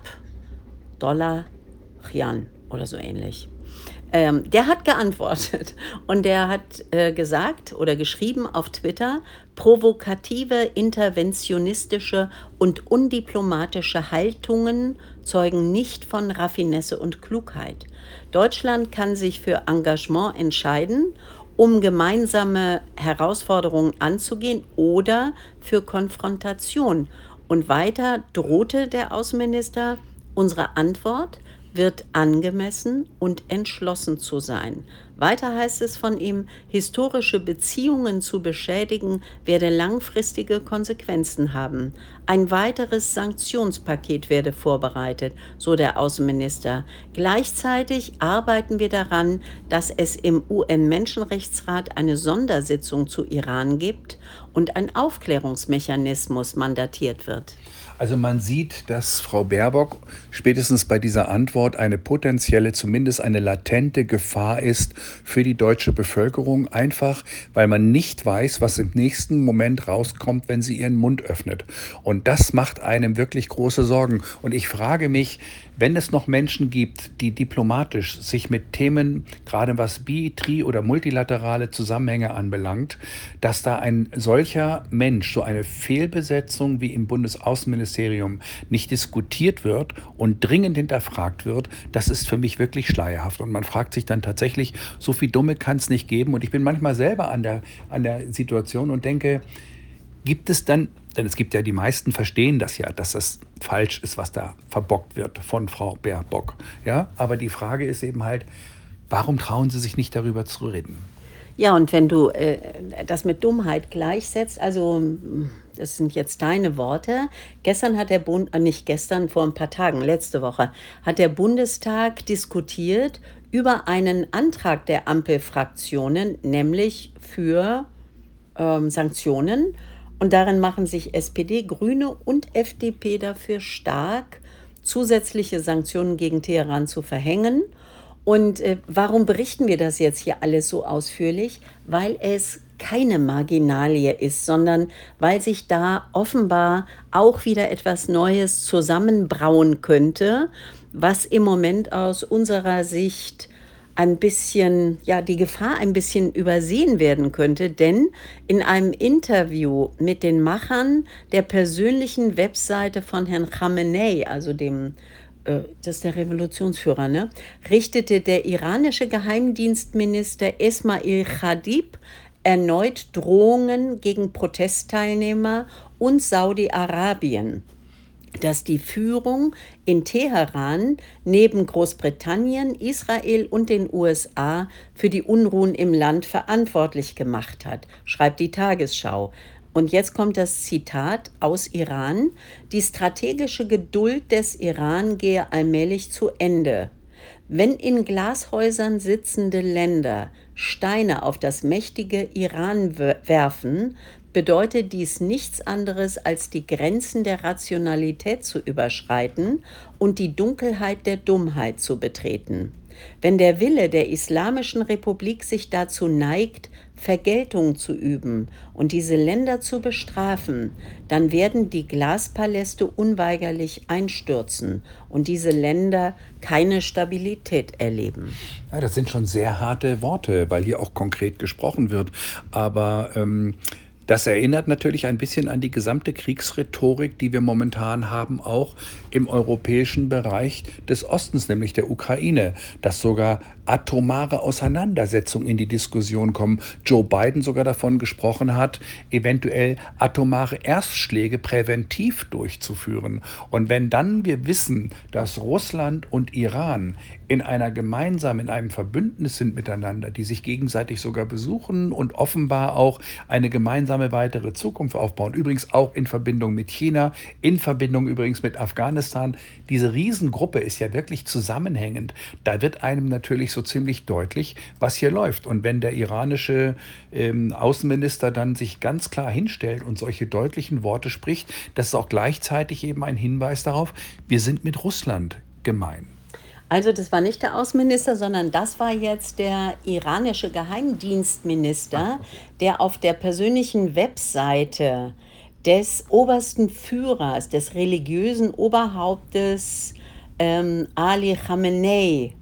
Dollahian oder so ähnlich. Ähm, der hat geantwortet und der hat äh, gesagt oder geschrieben auf Twitter, provokative, interventionistische und undiplomatische Haltungen zeugen nicht von Raffinesse und Klugheit. Deutschland kann sich für Engagement entscheiden, um gemeinsame Herausforderungen anzugehen oder für Konfrontation. Und weiter drohte der Außenminister, unsere Antwort wird angemessen und entschlossen zu sein. Weiter heißt es von ihm, historische Beziehungen zu beschädigen, werde langfristige Konsequenzen haben. Ein weiteres Sanktionspaket werde vorbereitet, so der Außenminister. Gleichzeitig arbeiten wir daran, dass es im U N-Menschenrechtsrat eine Sondersitzung zu Iran gibt und ein Aufklärungsmechanismus mandatiert wird. Also man sieht, dass Frau Baerbock spätestens bei dieser Antwort eine potenzielle, zumindest eine latente Gefahr ist für die deutsche Bevölkerung, einfach weil man nicht weiß, was im nächsten Moment rauskommt, wenn sie ihren Mund öffnet. Und das macht einem wirklich große Sorgen. Und ich frage mich, wenn es noch Menschen gibt, die diplomatisch sich mit Themen, gerade was bi-, tri- oder multilaterale Zusammenhänge anbelangt, dass da ein solcher Mensch, so eine Fehlbesetzung wie im Bundesaußenministerium nicht diskutiert wird und dringend hinterfragt wird, das ist für mich wirklich schleierhaft. Und man fragt sich dann tatsächlich, so viel Dumme kann es nicht geben. Und ich bin manchmal selber an der, an der Situation und denke, gibt es dann Denn es gibt ja, die meisten verstehen das ja, dass das falsch ist, was da verbockt wird von Frau Baerbock. Ja, aber die Frage ist eben halt, warum trauen sie sich nicht darüber zu reden? Ja, und wenn du äh, das mit Dummheit gleichsetzt, also mm, das sind jetzt deine Worte. Gestern hat der Bund, äh, nicht gestern, vor ein paar Tagen, letzte Woche, hat der Bundestag diskutiert über einen Antrag der Ampelfraktionen, nämlich für ähm, Sanktionen. Und darin machen sich S P D, Grüne und F D P dafür stark, zusätzliche Sanktionen gegen Teheran zu verhängen. Und äh, warum berichten wir das jetzt hier alles so ausführlich? Weil es keine Marginalie ist, sondern weil sich da offenbar auch wieder etwas Neues zusammenbrauen könnte, was im Moment aus unserer Sicht ein bisschen, ja, die Gefahr ein bisschen übersehen werden könnte, denn in einem Interview mit den Machern der persönlichen Webseite von Herrn Khamenei, also dem, äh, das ist der Revolutionsführer, ne, richtete der iranische Geheimdienstminister Esmail Chadib erneut Drohungen gegen Protestteilnehmer und Saudi-Arabien, dass die Führung in Teheran neben Großbritannien, Israel und den U S A für die Unruhen im Land verantwortlich gemacht hat, schreibt die Tagesschau. Und jetzt kommt das Zitat aus Iran: Die strategische Geduld des Iran gehe allmählich zu Ende. Wenn in Glashäusern sitzende Länder Steine auf das mächtige Iran werfen, bedeutet dies nichts anderes, als die Grenzen der Rationalität zu überschreiten und die Dunkelheit der Dummheit zu betreten. Wenn der Wille der Islamischen Republik sich dazu neigt, Vergeltung zu üben und diese Länder zu bestrafen, dann werden die Glaspaläste unweigerlich einstürzen und diese Länder keine Stabilität erleben. Ja, das sind schon sehr harte Worte, weil hier auch konkret gesprochen wird. Aber ähm, das erinnert natürlich ein bisschen an die gesamte Kriegsrhetorik, die wir momentan haben, auch im europäischen Bereich des Ostens, nämlich der Ukraine, dass sogar atomare Auseinandersetzungen in die Diskussion kommen. Joe Biden sogar davon gesprochen hat, eventuell atomare Erstschläge präventiv durchzuführen. Und wenn dann wir wissen, dass Russland und Iran in einer gemeinsamen, in einem Verbündnis sind miteinander, die sich gegenseitig sogar besuchen und offenbar auch eine gemeinsame weitere Zukunft aufbauen. Übrigens auch in Verbindung mit China, in Verbindung übrigens mit Afghanistan. Diese Riesengruppe ist ja wirklich zusammenhängend. Da wird einem natürlich so ziemlich deutlich, was hier läuft. Und wenn der iranische ähm, Außenminister dann sich ganz klar hinstellt und solche deutlichen Worte spricht, das ist auch gleichzeitig eben ein Hinweis darauf, wir sind mit Russland gemein. Also das war nicht der Außenminister, sondern das war jetzt der iranische Geheimdienstminister, der auf der persönlichen Webseite des obersten Führers, des religiösen Oberhauptes ähm, Ali Khamenei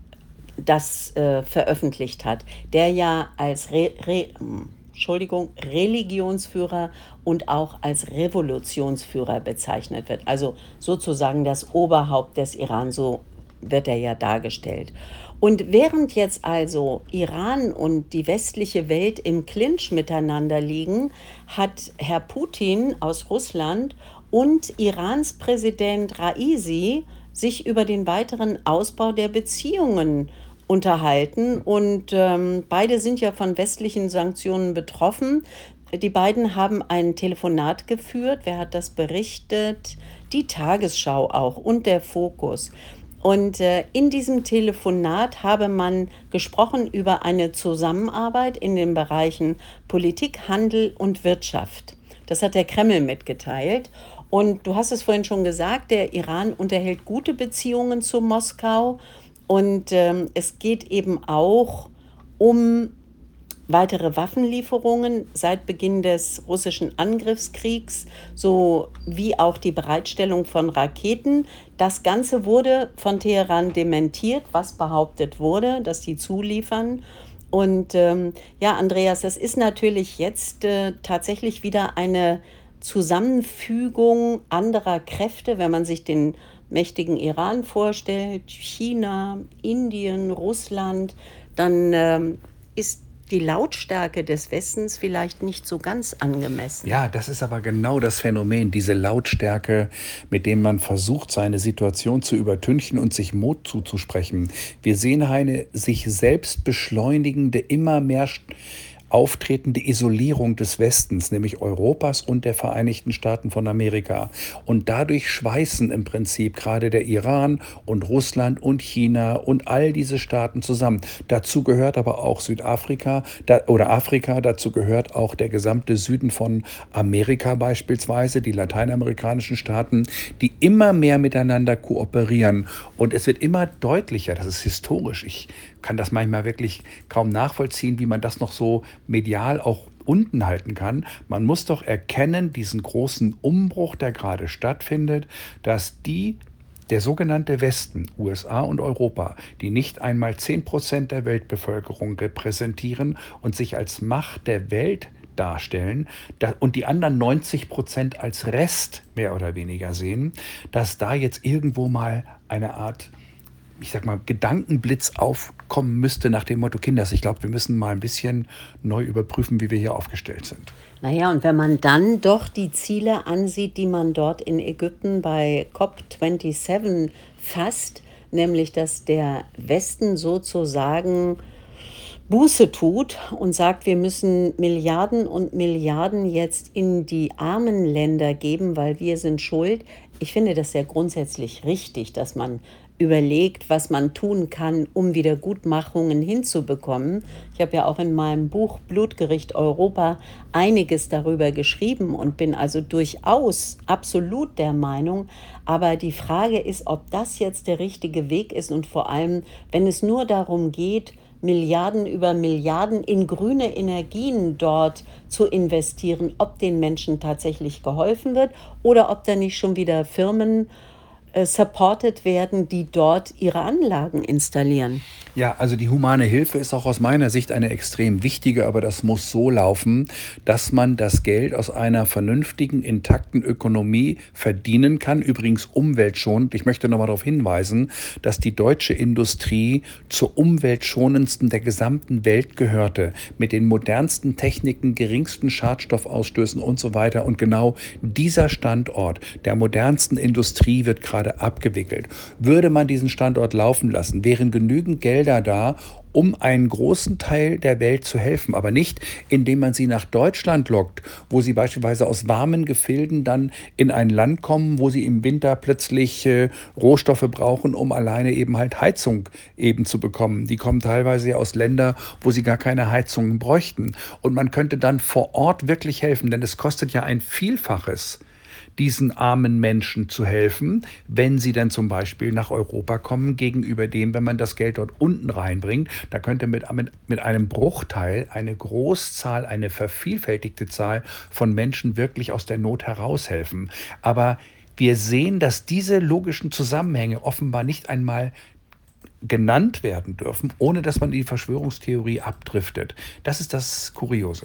das äh, veröffentlicht hat, der ja als Re Re Entschuldigung, Religionsführer und auch als Revolutionsführer bezeichnet wird. Also sozusagen das Oberhaupt des Iran, so wird er ja dargestellt. Und während jetzt also Iran und die westliche Welt im Clinch miteinander liegen, hat Herr Putin aus Russland und Irans Präsident Raisi sich über den weiteren Ausbau der Beziehungen unterhalten. Und ähm, beide sind ja von westlichen Sanktionen betroffen. Die beiden haben ein Telefonat geführt. Wer hat das berichtet? Die Tagesschau auch und der Fokus. Und äh, in diesem Telefonat habe man gesprochen über eine Zusammenarbeit in den Bereichen Politik, Handel und Wirtschaft. Das hat der Kreml mitgeteilt. Und du hast es vorhin schon gesagt, der Iran unterhält gute Beziehungen zu Moskau. Und ähm, es geht eben auch um weitere Waffenlieferungen seit Beginn des russischen Angriffskriegs, sowie auch die Bereitstellung von Raketen. Das Ganze wurde von Teheran dementiert, was behauptet wurde, dass die zuliefern. Und ähm, ja, Andreas, das ist natürlich jetzt äh, tatsächlich wieder eine Zusammenfügung anderer Kräfte, wenn man sich den mächtigen Iran vorstellt, China, Indien, Russland, dann ähm, ist die Lautstärke des Westens vielleicht nicht so ganz angemessen. Ja, das ist aber genau das Phänomen, diese Lautstärke, mit dem man versucht, seine Situation zu übertünchen und sich Mut zuzusprechen. Wir sehen eine sich selbst beschleunigende, immer mehr st- auftretende Isolierung des Westens, nämlich Europas und der Vereinigten Staaten von Amerika. Und dadurch schweißen im Prinzip gerade der Iran und Russland und China und all diese Staaten zusammen. Dazu gehört aber auch Südafrika da, oder Afrika, dazu gehört auch der gesamte Süden von Amerika beispielsweise, die lateinamerikanischen Staaten, die immer mehr miteinander kooperieren. Und es wird immer deutlicher, das ist historisch. Ich kann das manchmal wirklich kaum nachvollziehen, wie man das noch so medial auch unten halten kann. Man muss doch erkennen, diesen großen Umbruch, der gerade stattfindet, dass die der sogenannte Westen, U S A und Europa, die nicht einmal zehn Prozent der Weltbevölkerung repräsentieren und sich als Macht der Welt darstellen da, und die anderen neunzig Prozent als Rest mehr oder weniger sehen, dass da jetzt irgendwo mal eine Art, ich sag mal, Gedankenblitz aufkommen müsste nach dem Motto, Kinders, ich glaube, wir müssen mal ein bisschen neu überprüfen, wie wir hier aufgestellt sind. Naja, und wenn man dann doch die Ziele ansieht, die man dort in Ägypten bei COP siebenundzwanzig fasst, nämlich dass der Westen sozusagen Buße tut und sagt, wir müssen Milliarden und Milliarden jetzt in die armen Länder geben, weil wir sind schuld. Ich finde das ja grundsätzlich richtig, dass man überlegt, was man tun kann, um Wiedergutmachungen hinzubekommen. Ich habe ja auch in meinem Buch Blutgericht Europa einiges darüber geschrieben und bin also durchaus absolut der Meinung, aber die Frage ist, ob das jetzt der richtige Weg ist und vor allem, wenn es nur darum geht, Milliarden über Milliarden in grüne Energien dort zu investieren, ob den Menschen tatsächlich geholfen wird oder ob da nicht schon wieder Firmen äh, supported werden, die dort ihre Anlagen installieren. Ja, also die humane Hilfe ist auch aus meiner Sicht eine extrem wichtige, aber das muss so laufen, dass man das Geld aus einer vernünftigen, intakten Ökonomie verdienen kann. Übrigens umweltschonend. Ich möchte nochmal darauf hinweisen, dass die deutsche Industrie zur umweltschonendsten der gesamten Welt gehörte, mit den modernsten Techniken, geringsten Schadstoffausstößen und so weiter. Und genau dieser Standort der modernsten Industrie wird gerade abgewickelt. Würde man diesen Standort laufen lassen, wären genügend Gelder da, um einen großen Teil der Welt zu helfen, aber nicht, indem man sie nach Deutschland lockt, wo sie beispielsweise aus warmen Gefilden dann in ein Land kommen, wo sie im Winter plötzlich äh, Rohstoffe brauchen, um alleine eben halt Heizung eben zu bekommen. Die kommen teilweise ja aus Ländern, wo sie gar keine Heizungen bräuchten. Und man könnte dann vor Ort wirklich helfen, denn es kostet ja ein Vielfaches, diesen armen Menschen zu helfen, wenn sie dann zum Beispiel nach Europa kommen, gegenüber dem, wenn man das Geld dort unten reinbringt. Da könnte mit, mit, mit einem Bruchteil eine Großzahl, eine vervielfältigte Zahl von Menschen wirklich aus der Not heraushelfen. Aber wir sehen, dass diese logischen Zusammenhänge offenbar nicht einmal genannt werden dürfen, ohne dass man in die Verschwörungstheorie abdriftet. Das ist das Kuriose.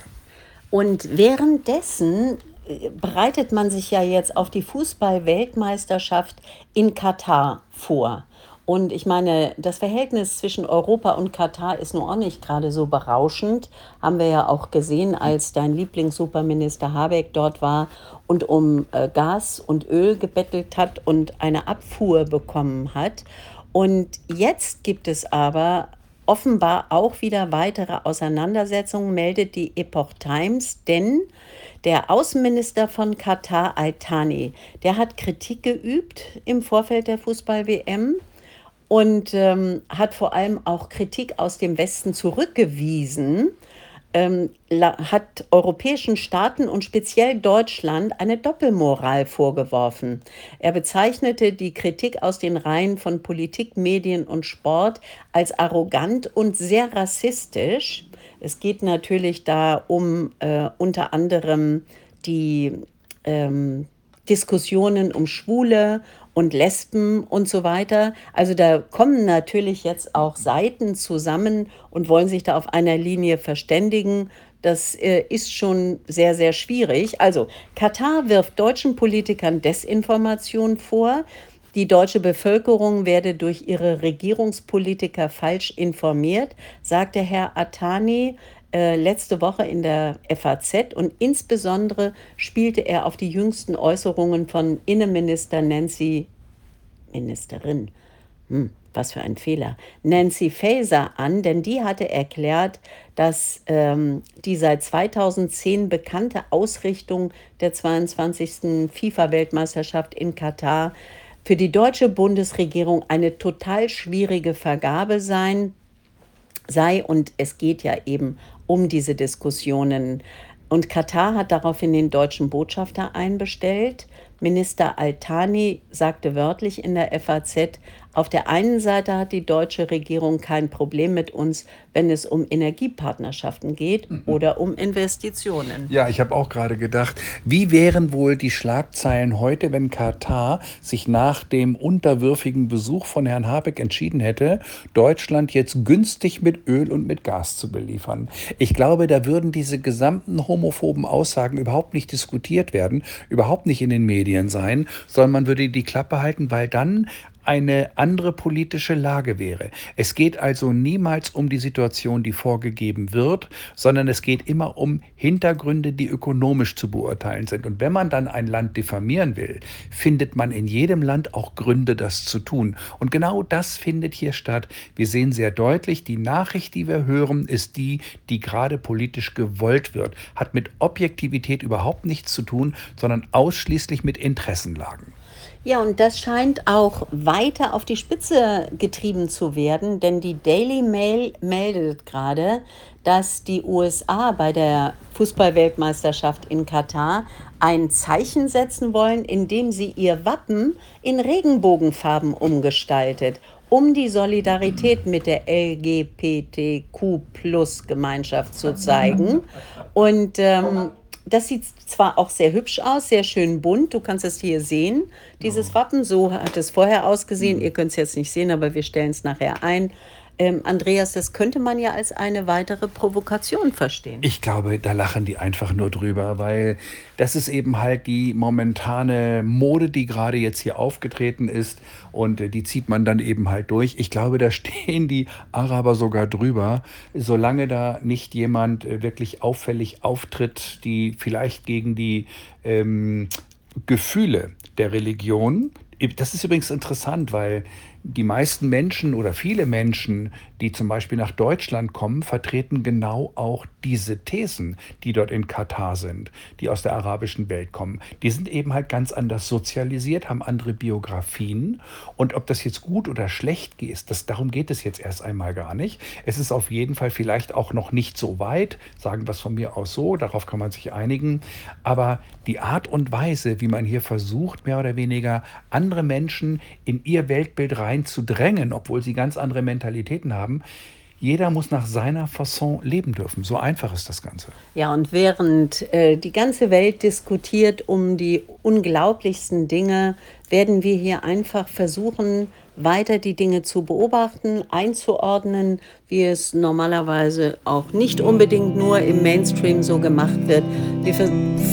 Und währenddessen äh, bereitet man sich ja jetzt auf die Fußball-Weltmeisterschaft in Katar vor. Und ich meine, das Verhältnis zwischen Europa und Katar ist nun auch nicht gerade so berauschend. Haben wir ja auch gesehen, als dein Lieblingssuperminister Habeck dort war und um äh, Gas und Öl gebettelt hat und eine Abfuhr bekommen hat. Und jetzt gibt es aber offenbar auch wieder weitere Auseinandersetzungen, meldet die Epoch Times, denn der Außenminister von Katar, Al-Thani, der hat Kritik geübt im Vorfeld der Fußball-W M und ähm, hat vor allem auch Kritik aus dem Westen zurückgewiesen, ähm, la- hat europäischen Staaten und speziell Deutschland eine Doppelmoral vorgeworfen. Er bezeichnete die Kritik aus den Reihen von Politik, Medien und Sport als arrogant und sehr rassistisch. Es geht natürlich da um äh, unter anderem die ähm, Diskussionen um Schwule und Lesben und so weiter. Also da kommen natürlich jetzt auch Seiten zusammen und wollen sich da auf einer Linie verständigen. Das äh, ist schon sehr, sehr schwierig. Also Katar wirft deutschen Politikern Desinformation vor. Die deutsche Bevölkerung werde durch ihre Regierungspolitiker falsch informiert, sagte Herr Attani. äh, letzte Woche in der F A Z und insbesondere spielte er auf die jüngsten Äußerungen von Innenminister Nancy Ministerin, hm, was für ein Fehler, Nancy Faeser an, denn die hatte erklärt, dass ähm, die seit zweitausendzehn bekannte Ausrichtung der zweiundzwanzigsten FIFA-Weltmeisterschaft in Katar für die deutsche Bundesregierung eine total schwierige Vergabe sein sei. Und es geht ja eben um diese Diskussionen. Und Katar hat daraufhin den deutschen Botschafter einbestellt. Minister Al-Thani sagte wörtlich in der F A Z, auf der einen Seite hat die deutsche Regierung kein Problem mit uns, wenn es um Energiepartnerschaften geht oder um Investitionen. Ja, ich habe auch gerade gedacht, wie wären wohl die Schlagzeilen heute, wenn Katar sich nach dem unterwürfigen Besuch von Herrn Habeck entschieden hätte, Deutschland jetzt günstig mit Öl und mit Gas zu beliefern. Ich glaube, da würden diese gesamten homophoben Aussagen überhaupt nicht diskutiert werden, überhaupt nicht in den Medien sein, sondern man würde die Klappe halten, weil dann eine andere politische Lage wäre. Es geht also niemals um die Situation, die vorgegeben wird, sondern es geht immer um Hintergründe, die ökonomisch zu beurteilen sind. Und wenn man dann ein Land diffamieren will, findet man in jedem Land auch Gründe, das zu tun. Und genau das findet hier statt. Wir sehen sehr deutlich, die Nachricht, die wir hören, ist die, die gerade politisch gewollt wird. Hat mit Objektivität überhaupt nichts zu tun, sondern ausschließlich mit Interessenlagen. Ja, und das scheint auch weiter auf die Spitze getrieben zu werden, denn die Daily Mail meldet gerade, dass die U S A bei der Fußballweltmeisterschaft in Katar ein Zeichen setzen wollen, indem sie ihr Wappen in Regenbogenfarben umgestaltet, um die Solidarität mit der L G B T Q Plus Gemeinschaft zu zeigen. Und ähm, das sieht zwar auch sehr hübsch aus, sehr schön bunt. Du kannst es hier sehen, dieses Wappen. So hat es vorher ausgesehen. Ihr könnt es jetzt nicht sehen, aber wir stellen es nachher ein. Ähm, Andreas, das könnte man ja als eine weitere Provokation verstehen. Ich glaube, da lachen die einfach nur drüber, weil das ist eben halt die momentane Mode, die gerade jetzt hier aufgetreten ist und äh, die zieht man dann eben halt durch. Ich glaube, da stehen die Araber sogar drüber, solange da nicht jemand äh, wirklich auffällig auftritt, die vielleicht gegen die ähm, Gefühle der Religion. Das ist übrigens interessant, weil die meisten Menschen oder viele Menschen, die zum Beispiel nach Deutschland kommen, vertreten genau auch diese Thesen, die dort in Katar sind, die aus der arabischen Welt kommen. Die sind eben halt ganz anders sozialisiert, haben andere Biografien. Und ob das jetzt gut oder schlecht geht, das, darum geht es jetzt erst einmal gar nicht. Es ist auf jeden Fall vielleicht auch noch nicht so weit, sagen wir es von mir aus so, darauf kann man sich einigen. Aber die Art und Weise, wie man hier versucht, mehr oder weniger andere Menschen in ihr Weltbild reinzudrängen, obwohl sie ganz andere Mentalitäten haben, jeder muss nach seiner Fasson leben dürfen. So einfach ist das Ganze. Ja, und während äh, die ganze Welt diskutiert um die unglaublichsten Dinge, werden wir hier einfach versuchen, weiter die Dinge zu beobachten, einzuordnen, wie es normalerweise auch nicht unbedingt nur im Mainstream so gemacht wird. Wir ver-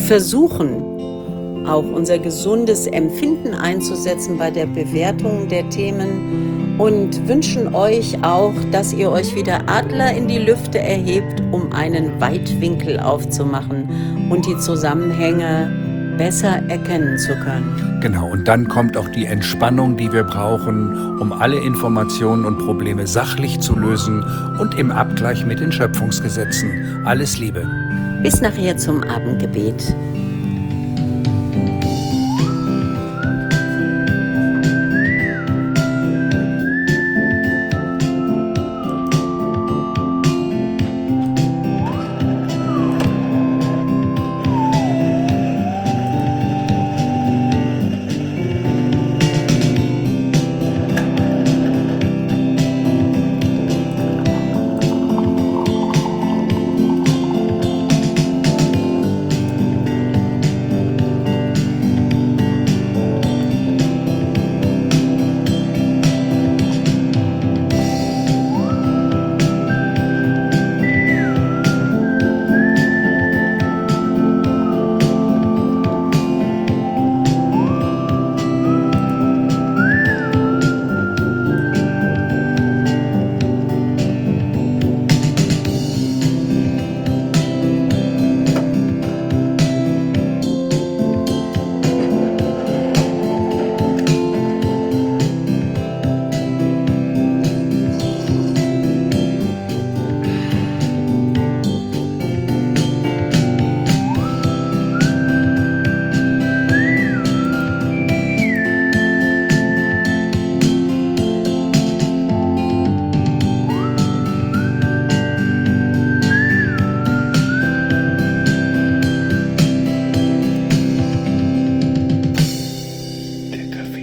versuchen auch unser gesundes Empfinden einzusetzen bei der Bewertung der Themen und wünschen euch auch, dass ihr euch wieder Adler in die Lüfte erhebt, um einen Weitwinkel aufzumachen und die Zusammenhänge besser erkennen zu können. Genau, und dann kommt auch die Entspannung, die wir brauchen, um alle Informationen und Probleme sachlich zu lösen und im Abgleich mit den Schöpfungsgesetzen. Alles Liebe. Bis nachher zum Abendgebet. Der Kaffee.